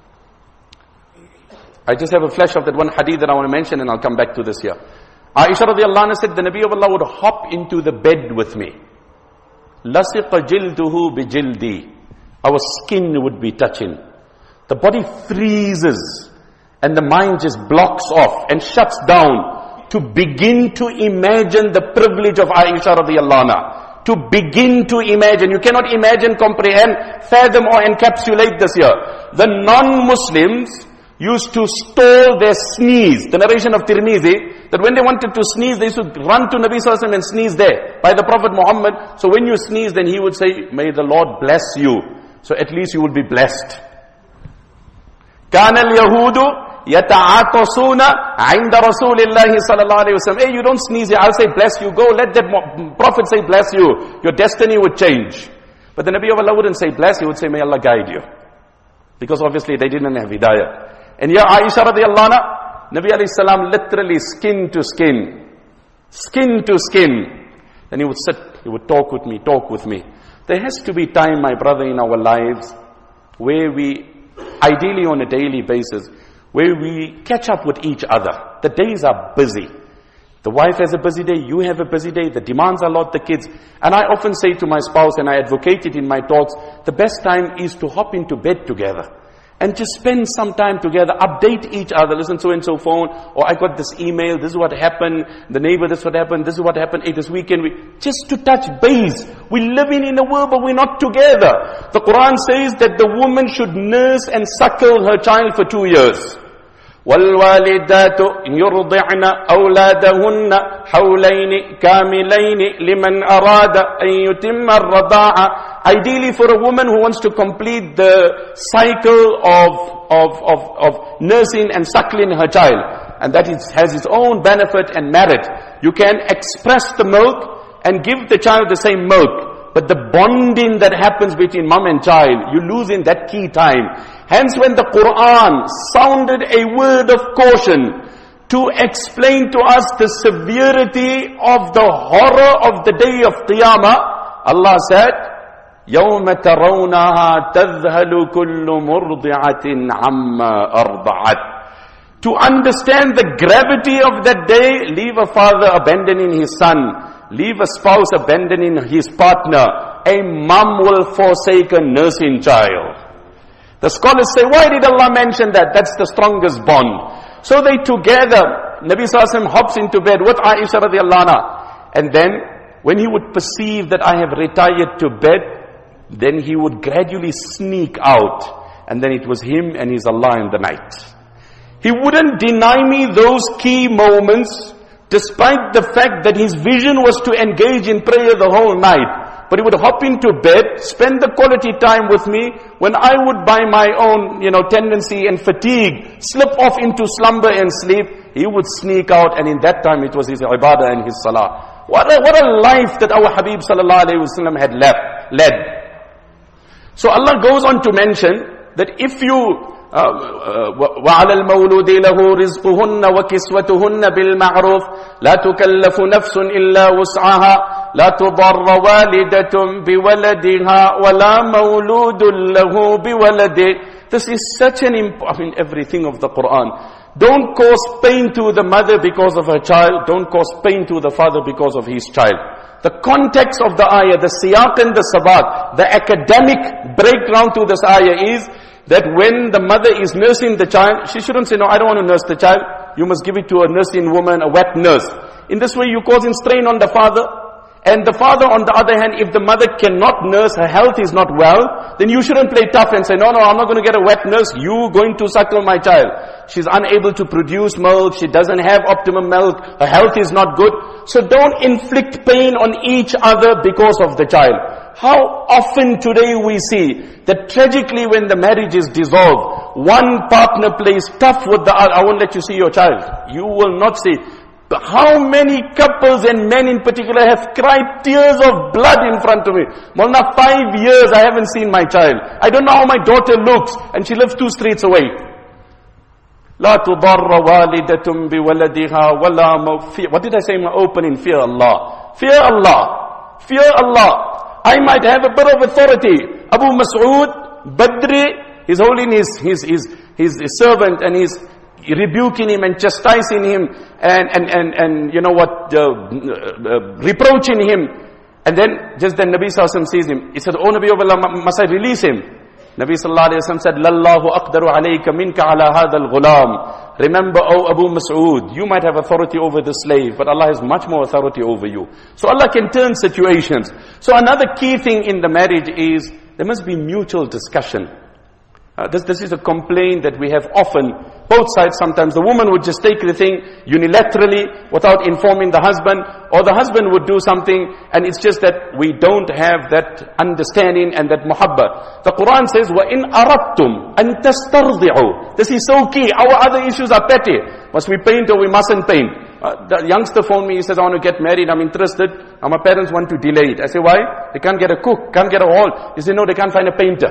I just have a flash of that one hadith that I want to mention, and I'll come back to this here. Aisha radiallahu anha said, the Nabi of Allah would hop into the bed with me. لَصِقَ جِلْدُهُ بِجِلْدِي. Our skin would be touching. The body freezes, and the mind just blocks off and shuts down to begin to imagine the privilege of Aisha radiallahu anha. To begin to imagine. You cannot imagine, comprehend, fathom or encapsulate this here. The non-Muslims used to stole their sneeze. The narration of Tirmidhi, that when they wanted to sneeze, they used to run to Nabi sallallahu alaihi wasallam and sneeze there by the Prophet Muhammad. So when you sneeze, then he would say, may the Lord bless you. So at least you will be blessed. كَانَ الْيَهُودُ يَتَعَاطَسُونَ عِنْدَ رَسُولِ اللَّهِ صَلَى اللَّهُ عَلَيْهِ وَسَلَّمَ. Hey, you don't sneeze here, I'll say bless you. Go, let that Prophet say bless you. Your destiny would change. But the Nabi of Allah wouldn't say bless, he would say may Allah guide you. Because obviously they didn't have hidayah. And here Aisha radiallahu anha, Nabi alayhi salam literally skin to skin. Skin to skin. Then he would sit, he would talk with me, talk with me. There has to be time, my brother, in our lives where we, ideally on a daily basis, where we catch up with each other. The days are busy. The wife has a busy day, you have a busy day, the demands are a lot, the kids. And I often say to my spouse, and I advocate it in my talks, the best time is to hop into bed together. And just spend some time together, update each other, listen so and so phone, or I got this email, this is what happened, the neighbor, this is what happened, this is what happened, hey, this weekend, we, just to touch base. We're living in a world, but we're not together. The Quran says that the woman should nurse and suckle her child for two years. وَالْوَالِدَاتُ يُرْضِعْنَ أَوْلَادَهُنَّ حَوْلَيْنِ كَامِلَيْنِ لِمَنْ أَرَادَ أَنْ يُتِمَّ الرَّضَاعَ. Ideally for a woman who wants to complete the cycle of, of, of, of nursing and suckling her child. And that is, has its own benefit and merit. You can express the milk and give the child the same milk. But the bonding that happens between mom and child, you lose in that key time. Hence when the Quran sounded a word of caution to explain to us the severity of the horror of the day of Qiyamah, Allah said, يَوْمَ تَرَوْنَهَا تَذْهَلُ كُلُّ مُرْضِعَةٍ عَمَّا أَرْضَعَتْ. To understand the gravity of that day, leave a father abandoning his son. Leave a spouse abandoning his partner. A mom will forsake a nursing child. The scholars say, why did Allah mention that? That's the strongest bond. So they together, Nabi sallallahu alaihi wasallam hops into bed with Aisha radiallahu anha. And then, when he would perceive that I have retired to bed, then he would gradually sneak out. And then it was him and his Allah in the night. He wouldn't deny me those key moments, despite the fact that his vision was to engage in prayer the whole night. But he would hop into bed, spend the quality time with me, when I would by my own, you know, tendency and fatigue, slip off into slumber and sleep, he would sneak out, and in that time it was his ibadah and his salah. What a, what a life that our Habib sallallahu alayhi wasallam had left, led. So Allah goes on to mention that if you, وَعَلَى الْمَوْلُودِ لَهُ رِزْقُهُنَّ وَكِسْوَتُهُنَّ بِالْمَعْرُوفِ لَا تُكَلَّفُ نَفْسٌ إِلَّا وُسْعَهَا لَا تُضَرَّ وَالِدَةٌ بِوَلَدِهَا وَلَا مَوْلُودٌ لَهُ بِوَلَدِهِ. This is such an important, I mean everything of the Quran. Don't cause pain to the mother because of her child. Don't cause pain to the father because of his child. The context of the ayah, the siyaq and the sabat, the academic breakdown to this ayah is that when the mother is nursing the child, she shouldn't say, no, I don't want to nurse the child. You must give it to a nursing woman, a wet nurse. In this way, you're causing strain on the father. And the father, on the other hand, if the mother cannot nurse, her health is not well, then you shouldn't play tough and say, no, no, I'm not going to get a wet nurse. You going to suckle my child. She's unable to produce milk. She doesn't have optimum milk. Her health is not good. So don't inflict pain on each other because of the child. How often today we see that tragically when the marriage is dissolved, one partner plays tough with the other. I won't let you see your child. You will not see. But how many couples and men in particular have cried tears of blood in front of me? Mulna, five years I haven't seen my child. I don't know how my daughter looks, and she lives two streets away. La tudarra walidatun biwaladiha wala mawfi. What did I say in my opening? Fear Allah. Fear Allah. Fear Allah. I might have a bit of authority. Abu Mas'ud, Badri, His Holiness, his, his, his, his servant, and he's rebuking him and chastising him and, and, and, and you know what, uh, uh, reproaching him. And then, just then Nabi Sallallahu Alaihi Wasallam sees him. He said, oh Nabi of Allah, must I release him? Nabi Sallallahu Alaihi Wasallam said, Lallahu aqdaru alayka minka ala hadha al-ghulam. Remember, O Abu Mas'ud, you might have authority over the slave, but Allah has much more authority over you. So Allah can turn situations. So another key thing in the marriage is, there must be mutual discussion. Uh, this, this is a complaint that we have often. Both sides, sometimes the woman would just take the thing unilaterally without informing the husband, or the husband would do something, and it's just that we don't have that understanding and that muhabba. The Quran says, وَإِنْ أَرَدْتُمْ أَن تَسْتَرْضِعُوا. This is so key. Our other issues are petty. Must we paint or we mustn't paint? Uh, the youngster phoned me, he says, I want to get married, I'm interested. Now my parents want to delay it. I say, why? They can't get a cook, can't get a hall. He said, no, they can't find a painter.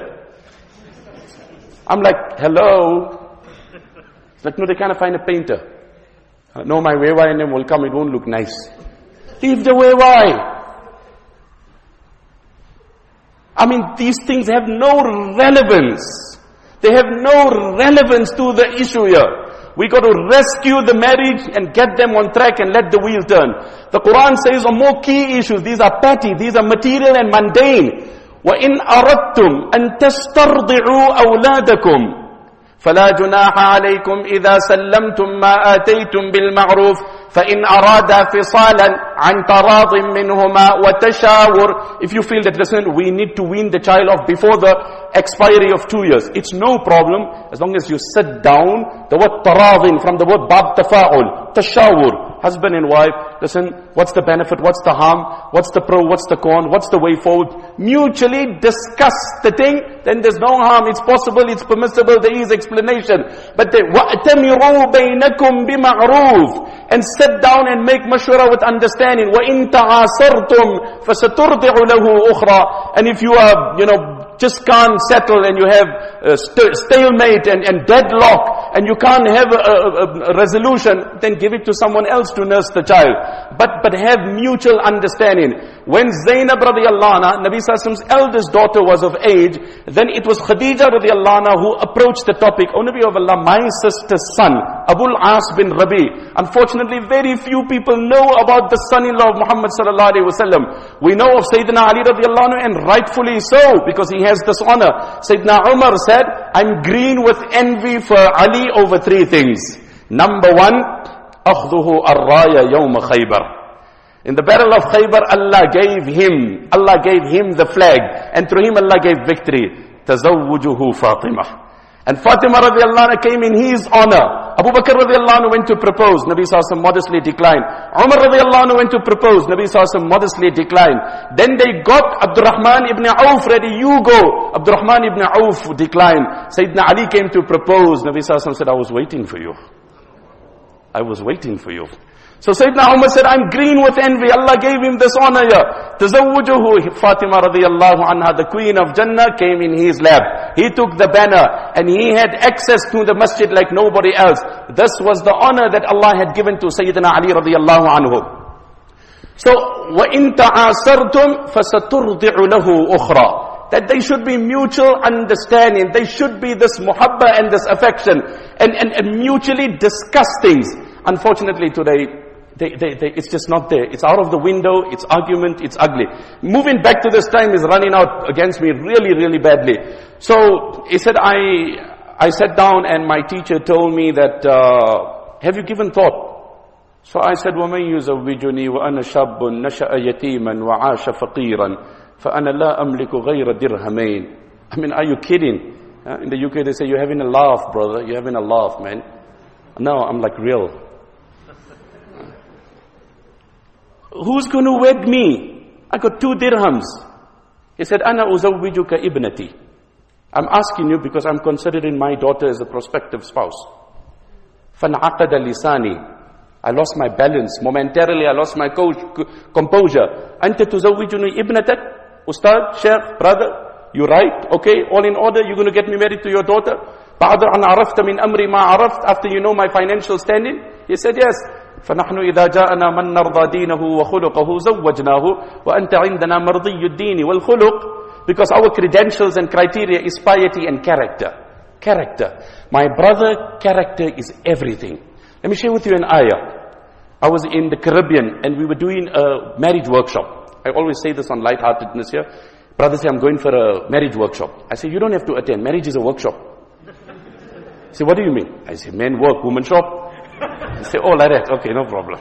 I'm like, hello? It's like, no, they can't find a painter. Uh, no, my way and them will come, it won't look nice. Leave the way why? I mean, these things have no relevance. They have no relevance to the issue here. We got to rescue the marriage and get them on track and let the wheel turn. The Quran says on more key issues, these are petty, these are material and mundane. وَإِنْ أَرَدْتُمْ أَن تَسْتَرْضِعُوا أَوْلَادَكُمْ فلا جناح عليكم إذا سلمتم ما آتيتم بالمعروف فإن أرادا فصالا عن تراض منهما وتشاور. If you feel that, listen, we need to wean the child off before the expiry of two years, it's no problem as long as you sit down. The word taradin from the word bab tafa'ul, tashawur. Husband and wife, listen, what's the benefit, what's the harm, what's the pro, what's the con, what's the way forward? Mutually discuss the thing, then there's no harm, it's possible, it's permissible, there is explanation. But they, وَأْتَمِرُوا بَيْنَكُمْ بِمَعْرُوفٍ, and sit down and make mashwara with understanding. وَإِن تَعَاصَرْتُمْ فَسَتُرْضِعُ لَهُ أُخْرَى. And if you are, you know, just can't settle and you have uh, st stalemate and, and deadlock and you can't have a, a, a resolution, then give it to someone else to nurse the child. But but have mutual understanding. When Zainab radiallahu anha, Nabi Sallallahu Alaihi Wasallam's eldest daughter, was of age, then it was Khadija radiallahu anha who approached the topic. O Nabi of Allah, my sister's son, Abul As bin Rabi. Unfortunately, very few people know about the son-in-law of Muhammad Sallallahu Alaihi Wasallam. We know of Sayyidina Ali radiallahu anhu, and rightfully so, because he has this honor. Sayyidina Umar said, I'm green with envy for Ali over three things. Number one, أخذه الراية يوم خيبر. In the battle of Khaybar, Allah gave him, Allah gave him the flag, and through him Allah gave victory. تزوجه فاطمة. And Fatima radiallahu anha came in his honor. Abu Bakr radiallahu anhu went to propose. Nabi sallallahu alaihi wasallam modestly declined. Umar radiallahu anhu went to propose. Nabi sallallahu alaihi wasallam modestly declined. Then they got Abdurrahman ibn Auf ready. You go. Abdurrahman ibn Auf declined. Sayyidina Ali came to propose. Nabi sallallahu alaihi wasallam said, I was waiting for you. I was waiting for you. So Sayyidina Umar said, I'm green with envy. Allah gave him this honor here. Tazawwajuhu. Fatima radiallahu anha, the queen of Jannah, came in his lap. He took the banner and he had access to the masjid like nobody else. This was the honor that Allah had given to Sayyidina Ali radiallahu anhu. So, وَإِن تَعَاصَرْتُمْ فَسَتُرْضِعُ لَهُ أُخْرَى. That they should be mutual understanding. They should be this muhabba and this affection. And, and, and mutually discuss things. Unfortunately today, They, they, they, it's just not there. It's out of the window, it's argument, it's ugly. Moving back to this time is running out against me really, really badly. So, he said, I, I sat down and my teacher told me that, uh, have you given thought? So I said, وَمَنْ يُزَوِّجُنِي وَأَنَا شَابٌ نَشَأَ يَتِيمًا وَعَاشَ فَقِيرًا فَأَنَا لَا أَمْلِكُ غَيْرَ دِرْهَمَيْنِ. I mean, are you kidding? Uh, in the U K they say, you're having a laugh, brother. You're having a laugh, man. No, I'm like, real. Who's going to wed me? I got two dirhams. He said, Ana uzawwijuka ibnati. I'm asking you because I'm considering my daughter as a prospective spouse. Fan'aqada lisani. I lost my balance. Momentarily, I lost my co composure. Anta tuzawwijuni ibnatak? Ustad, sheikh, brother, you right? Okay, all in order. You're going to get me married to your daughter? Ba'da an arafta min amri ma araft. After you know my financial standing? He said, yes. فنحن إذا جاءنا من نرضى دينه وخلقه زوجناه وأنت عندنا مرضي الدين والخلق. Because our credentials and criteria is piety and character. Character. My brother, character is everything. Let me share with you an ayah. I was in the Caribbean and we were doing a marriage workshop. I always say this on lightheartedness here. Brother say, I'm going for a marriage workshop. I say, you don't have to attend. Marriage is a workshop. I say, what do you mean? I say, men work, women shop. I say, oh, like that. Okay, no problem.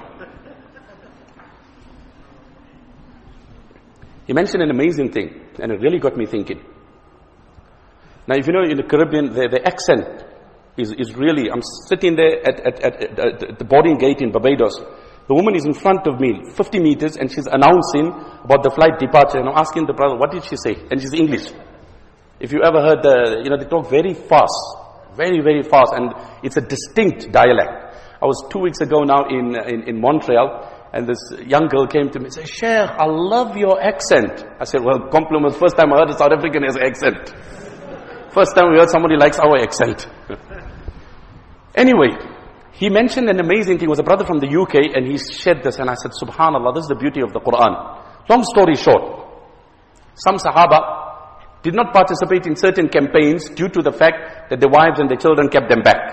He mentioned an amazing thing, and it really got me thinking. Now, if you know in the Caribbean, the, the accent is, is really, I'm sitting there at, at, at, at, at the boarding gate in Barbados. The woman is in front of me, fifty meters, and she's announcing about the flight departure. And I'm asking the brother, what did she say? And she's English. If you ever heard the, you know, they talk very fast, very, very fast, and it's a distinct dialect. I was two weeks ago now in, in, in Montreal, and this young girl came to me and said, Sheikh, I love your accent. I said, well, compliment. First time I heard a South African has an accent. First time we heard somebody likes our accent. Anyway, he mentioned an amazing thing. It was a brother from the U K, and he shared this, and I said, subhanallah, this is the beauty of the Quran. Long story short, some Sahaba did not participate in certain campaigns due to the fact that their wives and their children kept them back.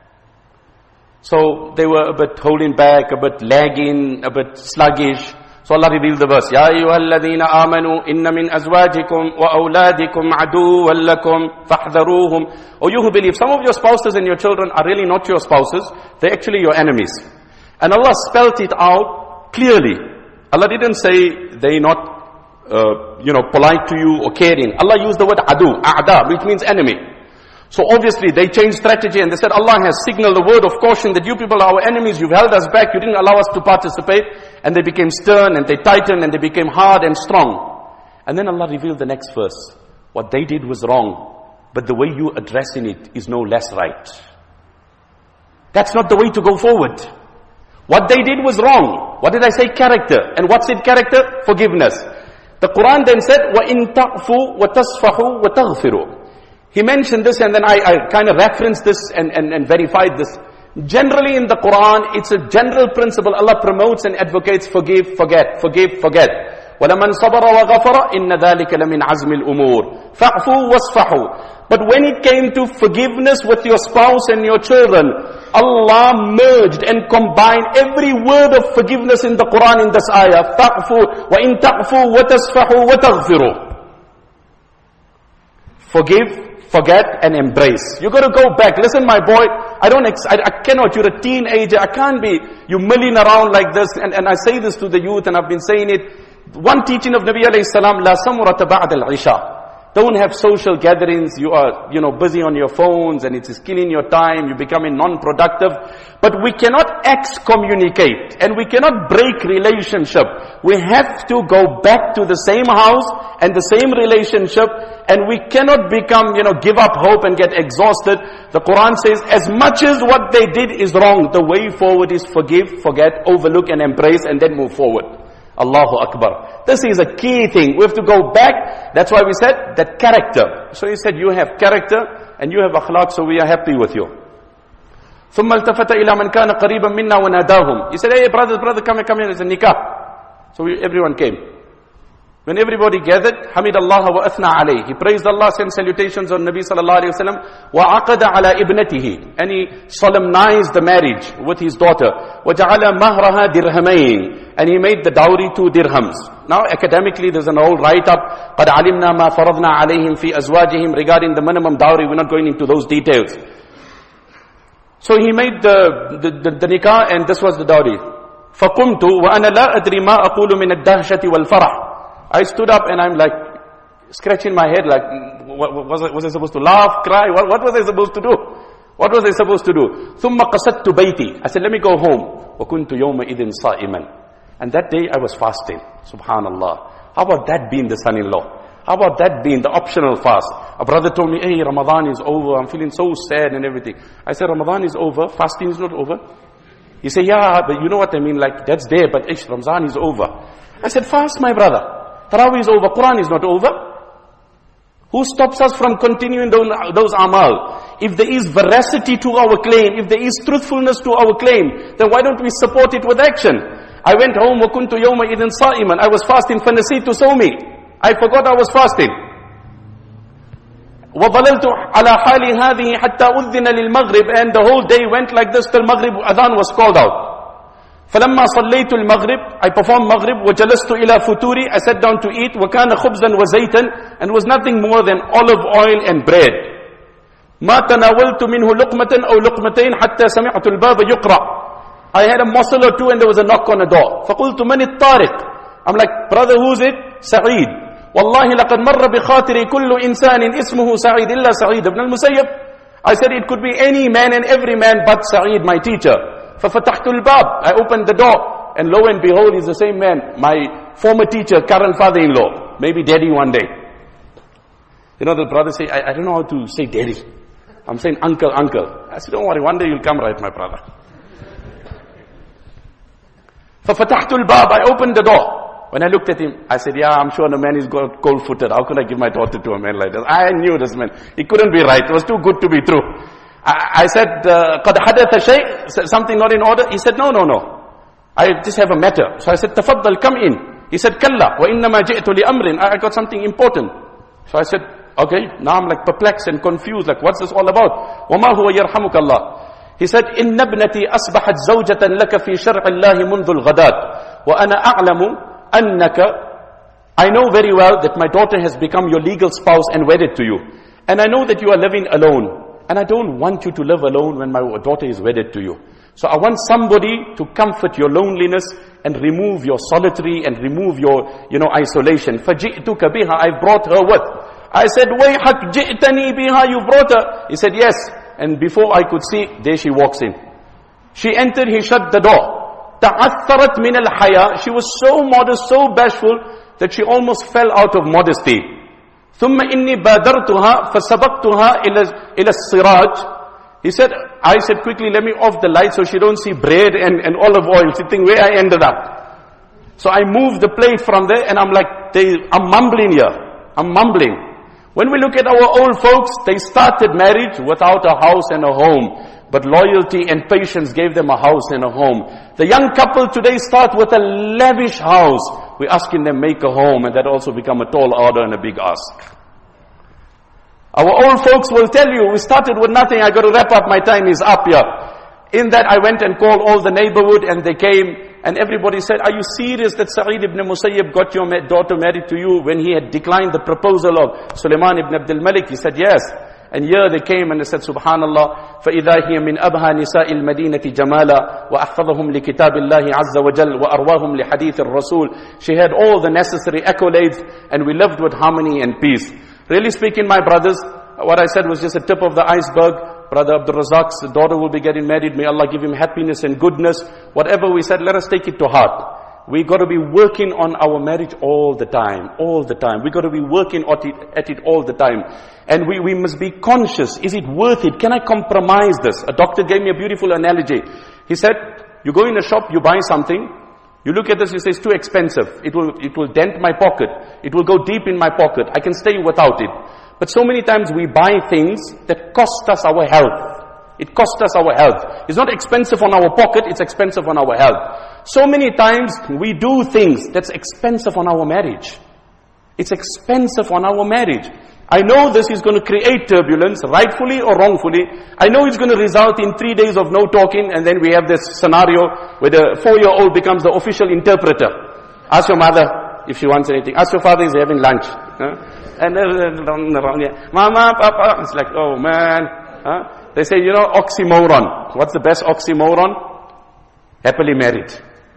So they were a bit holding back, a bit lagging, a bit sluggish. So Allah revealed the verse, Ya ayyuhalladhina amanu inna min azwajikum wa awladikum aduwwan lakum fahdharuhum. O you who believe, some of your spouses and your children are really not your spouses, they're actually your enemies. And Allah spelt it out clearly. Allah didn't say they're not, uh, you know, polite to you or caring. Allah used the word adu, a'da, which means enemy. So obviously they changed strategy and they said, Allah has signaled a word of caution that you people are our enemies, you've held us back, you didn't allow us to participate. And they became stern and they tightened and they became hard and strong. And then Allah revealed the next verse. What they did was wrong, but the way you addressing it is no less right. That's not the way to go forward. What they did was wrong. What did I say? Character. And what's it character? Forgiveness. The Quran then said, وَإِن تَعْفُوا وَتَصْفَحُوا وَتَغْفِرُوا. He mentioned this and then I, I kind of referenced this and, and, and verified this. Generally in the Quran, it's a general principle. Allah promotes and advocates forgive, forget, forgive, forget. وَلَمَنْ صَبَرَ وَغَفَرَ إِنَّ ذَلِكَ لَمِنْ عَزْمِ الْأُمُورِ فَعْفُوا وَاصْفَحُوا. But when it came to forgiveness with your spouse and your children, Allah merged and combined every word of forgiveness in the Quran in this ayah. فَعْفُوا وَإِن تَعْفُوا وَتَصْفَحُوا وَتَغْفِرُوا. Forgive, forget and embrace. You got to go back. Listen, my boy, I don't, ex- I, I cannot, you're a teenager, I can't be, you milling around like this, and, and I say this to the youth, and I've been saying it. One teaching of Nabi alayhi salam, La samurata ba'd al-isha. Don't have social gatherings, you are, you know, busy on your phones, and it's killing your time, you're becoming non-productive. But we cannot excommunicate, and we cannot break relationship. We have to go back to the same house, and the same relationship, and we cannot become, you know, give up hope and get exhausted. The Quran says, as much as what they did is wrong, the way forward is forgive, forget, overlook and embrace and then move forward. Allahu Akbar. This is a key thing. We have to go back. That's why we said that character. So he said, you have character and you have akhlaq, so we are happy with you. ثُمَّ الْتَفَتَ إِلَى مَنْ كَانَ قَرِيبًا مِنَّا وَنَادَاهُمْ. He said, hey, brother, brother, come here, come here. There's a nikah. So we, everyone came. When everybody gathered, Hamid Allah wa athna alayh. He praised Allah, sent salutations on Nabi sallallahu alayhi wa sallam. Wa aqada ala ibnatihi. And he solemnized the marriage with his daughter. Wa ja'ala mahraha dirhamayn. And he made the dowry two dirhams. Now academically there's an old write-up. قَدْ عَلِمْنَا مَا فَرَضْنَا عَلَيْهِمْ فِي أَزْوَاجِهِمْ. Regarding the minimum dowry, we're not going into those details. So he made the, the, the, the nikah and this was the dowry. فَقُمْتُ وَأَنَا لَا أَدْرِ مَا أَقُولُ مِنَ الدَّهْشَةِ وَالْفَرَحِ. I stood up and I'm like, scratching my head like, what, was, I, was I supposed to laugh, cry? What, what was I supposed to do? What was I supposed to do? ثُمَّ قَصَدْتُ بَيْتِي. I said, let me go home. وَكُنْتُ يَوْمَئِذٍ صَائِمًا. And that day I was fasting. Subhanallah. How about that being the son-in-law? How about that being the optional fast? A brother told me, hey, Ramadan is over. I'm feeling so sad and everything. I said, Ramadan is over. Fasting is not over. He said, yeah, but you know what I mean? Like, that's there, but ish, Ramadan is over. I said, fast, my brother. Tarawih is over, Quran is not over. Who stops us from continuing those, those amal? If there is veracity to our claim, if there is truthfulness to our claim, then why don't we support it with action? I went home, وَكُنْتُ يَوْمَئِذٍ صَائِمًا. I was fasting, فَنَسِيتُ صَوْمِي. I forgot I was fasting. وَظَلَلْتُ عَلَى حَالِ هَذِهِ حَتَّى أُذِّنَ لِلْمَغْرِبِ. And the whole day went like this till Maghrib, Adhan was called out. فَلَمَّا صَلَّيْتُ الْمَغْرِبِ. I performed Maghrib. وَجَلَسْتُ إِلَى فُتُورِ. I sat down to eat. وَكَانَ خُبْزًا وَزَيْتًا. And was nothing more than olive oil and bread. مَا تَنَاوَلْتُ مِنْهُ لُقْمَةً أَوْ لُقْمَتَيْنِ حَتَّى سَمِعْتُ الْبَابَ يُقْرَأ. I had a morsel or two and there was a knock on the door. فَقُلْتُ مَنِ الطَّارِقِ. I'm like, brother, who's it? Sa'id. Wallahi laqad marra bi khatiri kullu insanin ismuhu Sa'id illa Sa'id ibn al-Musayyib. I said it could be any man and every man but Sa'id, my teacher. فَفَتَحْتُ الْبَابِ I opened the door, and lo and behold, he's the same man, my former teacher, current father-in-law, maybe daddy one day. You know, the brother say, I, I don't know how to say daddy. I'm saying uncle, uncle. I said, don't worry, one day you'll come right, my brother. فَفَتَحْتُ الْبَابِ I opened the door. When I looked at him, I said, yeah, I'm sure the man is cold-footed. How could I give my daughter to a man like this? I knew this man. He couldn't be right. It was too good to be true. I, I said, قَدْ حَدَثَ شَيْء Something not in order? He said, no, no, no. I just have a matter. So I said, تَفَضَّل, come in. He said, كَلَّا وَإِنَّمَا جِئْتُ لِأَمْرٍ I got something important. So I said, okay, now I'm like perplexed and confused. Like, what's this all about? وَمَا هُوَ يَرْحَمُكَ اللَّهِ He said, إِنَّ ابْنَتِي أَصْبَحَتْ زَوْجَةً لَكَ فِي شَرْعِ اللَّهِ مُنذُ الْغَدَاتِ وَأَنَا أَعْلَمُ Annaka, I know very well that my daughter has become your legal spouse and wedded to you. And I know that you are living alone. And I don't want you to live alone when my daughter is wedded to you. So I want somebody to comfort your loneliness and remove your solitary and remove your, you know, isolation. فَجِئْتُكَ بِهَا I brought her with. I said, وَيْحَكْ جِئْتَنِي بِهَا You brought her. He said, yes. And before I could see, there she walks in. She entered, he shut the door. تَعَثَّرَتْ مِنَ الْحَيَاءِ She was so modest, so bashful, that she almost fell out of modesty. ثُمَّ إِنِّي بَادَرْتُهَا فَسَبَقْتُهَا إِلَى إِلَى السِّرَاجِ He said, I said quickly, let me off the light so she don't see bread and, and olive oil. She think where I ended up. So I moved the plate from there and I'm like, they, I'm mumbling here. I'm mumbling. When we look at our old folks, they started marriage without a house and a home. But loyalty and patience gave them a house and a home. The young couple today start with a lavish house. We're asking them make a home, and that also become a tall order and a big ask. Our old folks will tell you, we started with nothing, I got to wrap up, my time is up here. In that I went and called all the neighborhood and they came and everybody said, are you serious that Sa'id ibn Musayyib got your daughter married to you when he had declined the proposal of Sulaiman ibn Abdul Malik? He said, yes. And here they came and they said, Subhanallah, فَإِذَا هِيَ مِنْ أَبْهَى نِسَاءِ الْمَدِينَةِ جَمَالًا وَأَحْفَظَهُمْ لِكِتَابِ اللَّهِ عَزَّ وَجَلَّ وَأَرْوَاهُمْ لِحَدِيثِ الرَّسُولِ She had all the necessary accolades and we lived with harmony and peace. Really speaking, my brothers, what I said was just a tip of the iceberg. Brother Abdul Razak's daughter will be getting married. May Allah give him happiness and goodness. Whatever we said, let us take it to heart. We got to be working on our marriage all the time, all the time. We got to be working at it, at it all the time. And we, we must be conscious. Is it worth it? Can I compromise this? A doctor gave me a beautiful analogy. He said, you go in a shop, you buy something, you look at this, you say, it's too expensive. It will, it will dent my pocket. It will go deep in my pocket. I can stay without it. But so many times we buy things that cost us our health. It costs us our health. It's not expensive on our pocket, it's expensive on our health. So many times we do things that's expensive on our marriage. It's expensive on our marriage. I know this is going to create turbulence, rightfully or wrongfully. I know it's going to result in three days of no talking, and then we have this scenario where the four-year-old becomes the official interpreter. Ask your mother if she wants anything. Ask your father, is he having lunch? Huh? And uh, Mama, Papa, it's like, oh man. Huh? They say, you know, oxymoron. What's the best oxymoron? Happily married.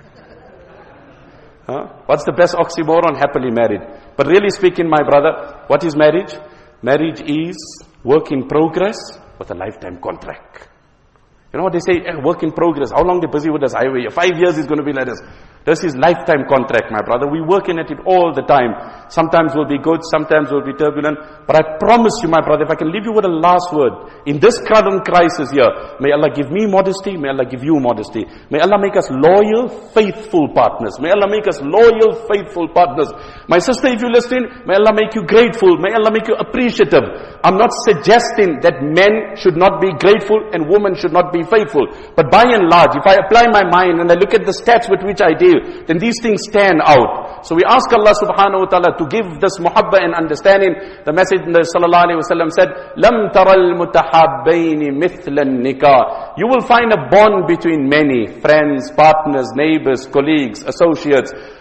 Huh? What's the best oxymoron? Happily married. But really speaking, my brother, what is marriage? Marriage is work in progress with a lifetime contract. You know what they say? Eh, work in progress. How long they busy with this highway? Five years is going to be like this. This is lifetime contract, my brother. We working at it all the time. Sometimes we'll be good, sometimes we'll be turbulent. But I promise you, my brother, if I can leave you with a last word, in this current crisis here, may Allah give me modesty, may Allah give you modesty. May Allah make us loyal, faithful partners. May Allah make us loyal, faithful partners. My sister, if you listen, may Allah make you grateful. May Allah make you appreciative. I'm not suggesting that men should not be grateful and women should not be faithful. But by and large, if I apply my mind and I look at the stats with which I deal, then these things stand out. So we ask Allah subhanahu wa ta'ala to give this muhabba and understanding. The Messenger sallallahu alayhi wa sallam said, لَمْ تَرَ الْمُتَحَابَّيْنِ مِثْلَ النِّكَاحِ You will find a bond between many, friends, partners, neighbors, colleagues, associates.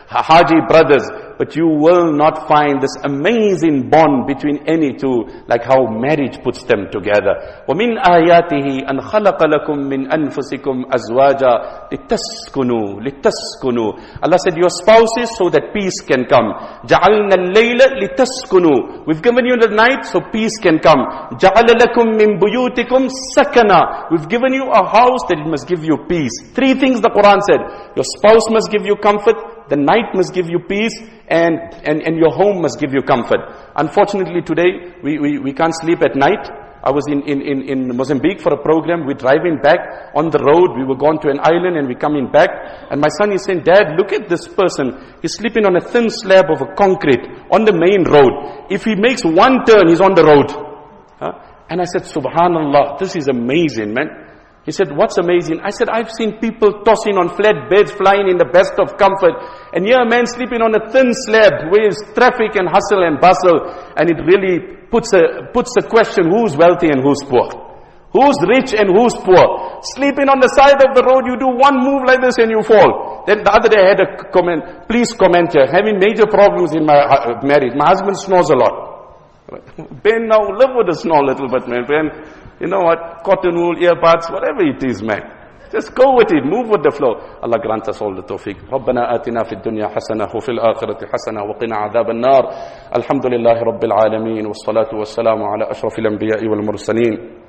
Haji brothers, but you will not find this amazing bond between any two, like how marriage puts them together. وَمِنْ آيَاتِهِ أَنْ خَلَقَ لَكُم مِّنْ أَنفُسِكُمْ أَزْوَاجًا لِتَسْكُنُوا لِتَسْكُنُوا. Allah said, your spouses so that peace can come. جَعَلْنَا اللَّيْلَ لِتَسْكُنُوا. We've given you the night so peace can come. جَعَلَ لَكُم مِّن بُيُوتِكُمْ سَكَنًا. We've given you a house that it must give you peace. Three things the Quran said. Your spouse must give you comfort, the night must give you peace, and, and, and your home must give you comfort. Unfortunately today, we, we, we can't sleep at night. I was in, in, in, in Mozambique for a program. We're driving back on the road. We were going to an island and we're coming back. And my son is saying, Dad, look at this person. He's sleeping on a thin slab of a concrete on the main road. If he makes one turn, he's on the road. Huh? And I said, Subhanallah, this is amazing, man. He said, what's amazing? I said, I've seen people tossing on flat beds, flying in the best of comfort. And here a man sleeping on a thin slab where there's traffic and hustle and bustle. And it really puts a, puts a question, who's wealthy and who's poor? Who's rich and who's poor? Sleeping on the side of the road, you do one move like this and you fall. Then the other day I had a comment, please comment here, having major problems in my uh, marriage. My husband snores a lot. Ben, now live with the snore a little bit, man. Ben, you know what, cotton wool, earbuds, whatever it is, man. Just go with it, move with the flow. Allah grant us all the tawfiq. ربنا آتنا في الدنيا حسنة وفي الآخرة حسنة وقنا عذاب النار. الحمد لله رب العالمين والصلاة والسلام على أشرف الأنبياء والمرسلين.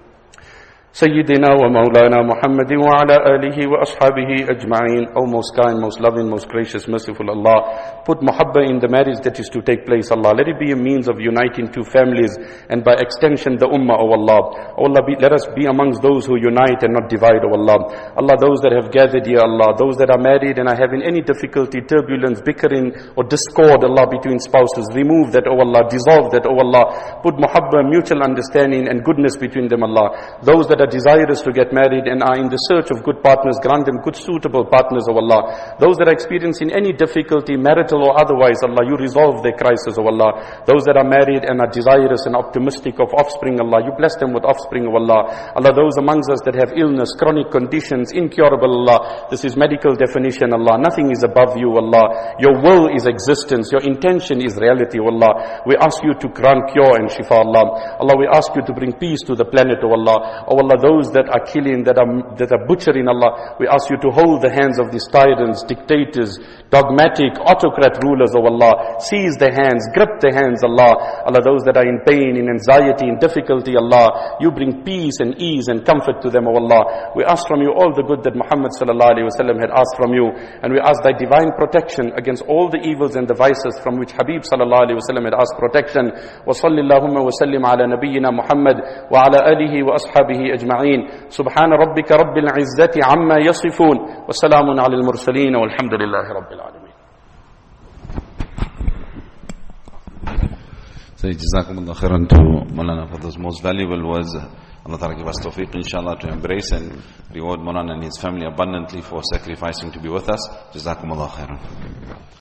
سيدنا ومولانا محمد وعلى آله وأصحابه أجمعين. O most kind, most loving, most gracious, merciful Allah, put muhabba in the marriage that is to take place, Allah. Let it be a means of uniting two families and by extension the ummah, O Allah. O Allah, be, let us be amongst those who unite and not divide, O Allah. Allah, those that have gathered here, Allah, those that are married and are having any difficulty, turbulence, bickering or discord, Allah, between spouses, remove that, O Allah, dissolve that, O Allah. Put muhabba, mutual understanding and goodness between them, Allah. Those that are desirous to get married and are in the search of good partners, grant them good suitable partners, O Allah. Those that are experiencing any difficulty, marital or otherwise, Allah, you resolve their crisis, O Allah. Those that are married and are desirous and optimistic of offspring, Allah, you bless them with offspring, O Allah. Allah, those amongst us that have illness, chronic conditions, incurable, Allah, this is medical definition, Allah. Nothing is above you, Allah. Your will is existence, your intention is reality, O Allah. We ask you to grant cure and shifa, Allah. Allah, we ask you to bring peace to the planet, O Allah. O Allah, those that are killing, that are that are butchering, Allah, we ask you to hold the hands of these tyrants, dictators, dogmatic, autocrat rulers, O Allah. Seize their hands, grip their hands, Allah. Allah, those that are in pain, in anxiety, in difficulty, Allah, you bring peace and ease and comfort to them, O Allah. We ask from you all the good that Muhammad sallallahu alaihi wasallam had asked from you, and we ask thy divine protection against all the evils and the vices from which Habib sallallahu alaihi wasallam had asked protection. Wa sallallahu wa sallim ala nabiyyina Muhammad wa ala alihi wa ashabihi أجمعين. سبحان ربك رب العزة عما يصفون وسلام على المرسلين والحمد لله رب العالمين. So, Jazakumullah khairan to Maulana for those most valuable words. Allah Ta'ala give us tawfiq, inshallah, to embrace and reward Maulana and his family abundantly for sacrificing to be with us. Jazakumullah khairan.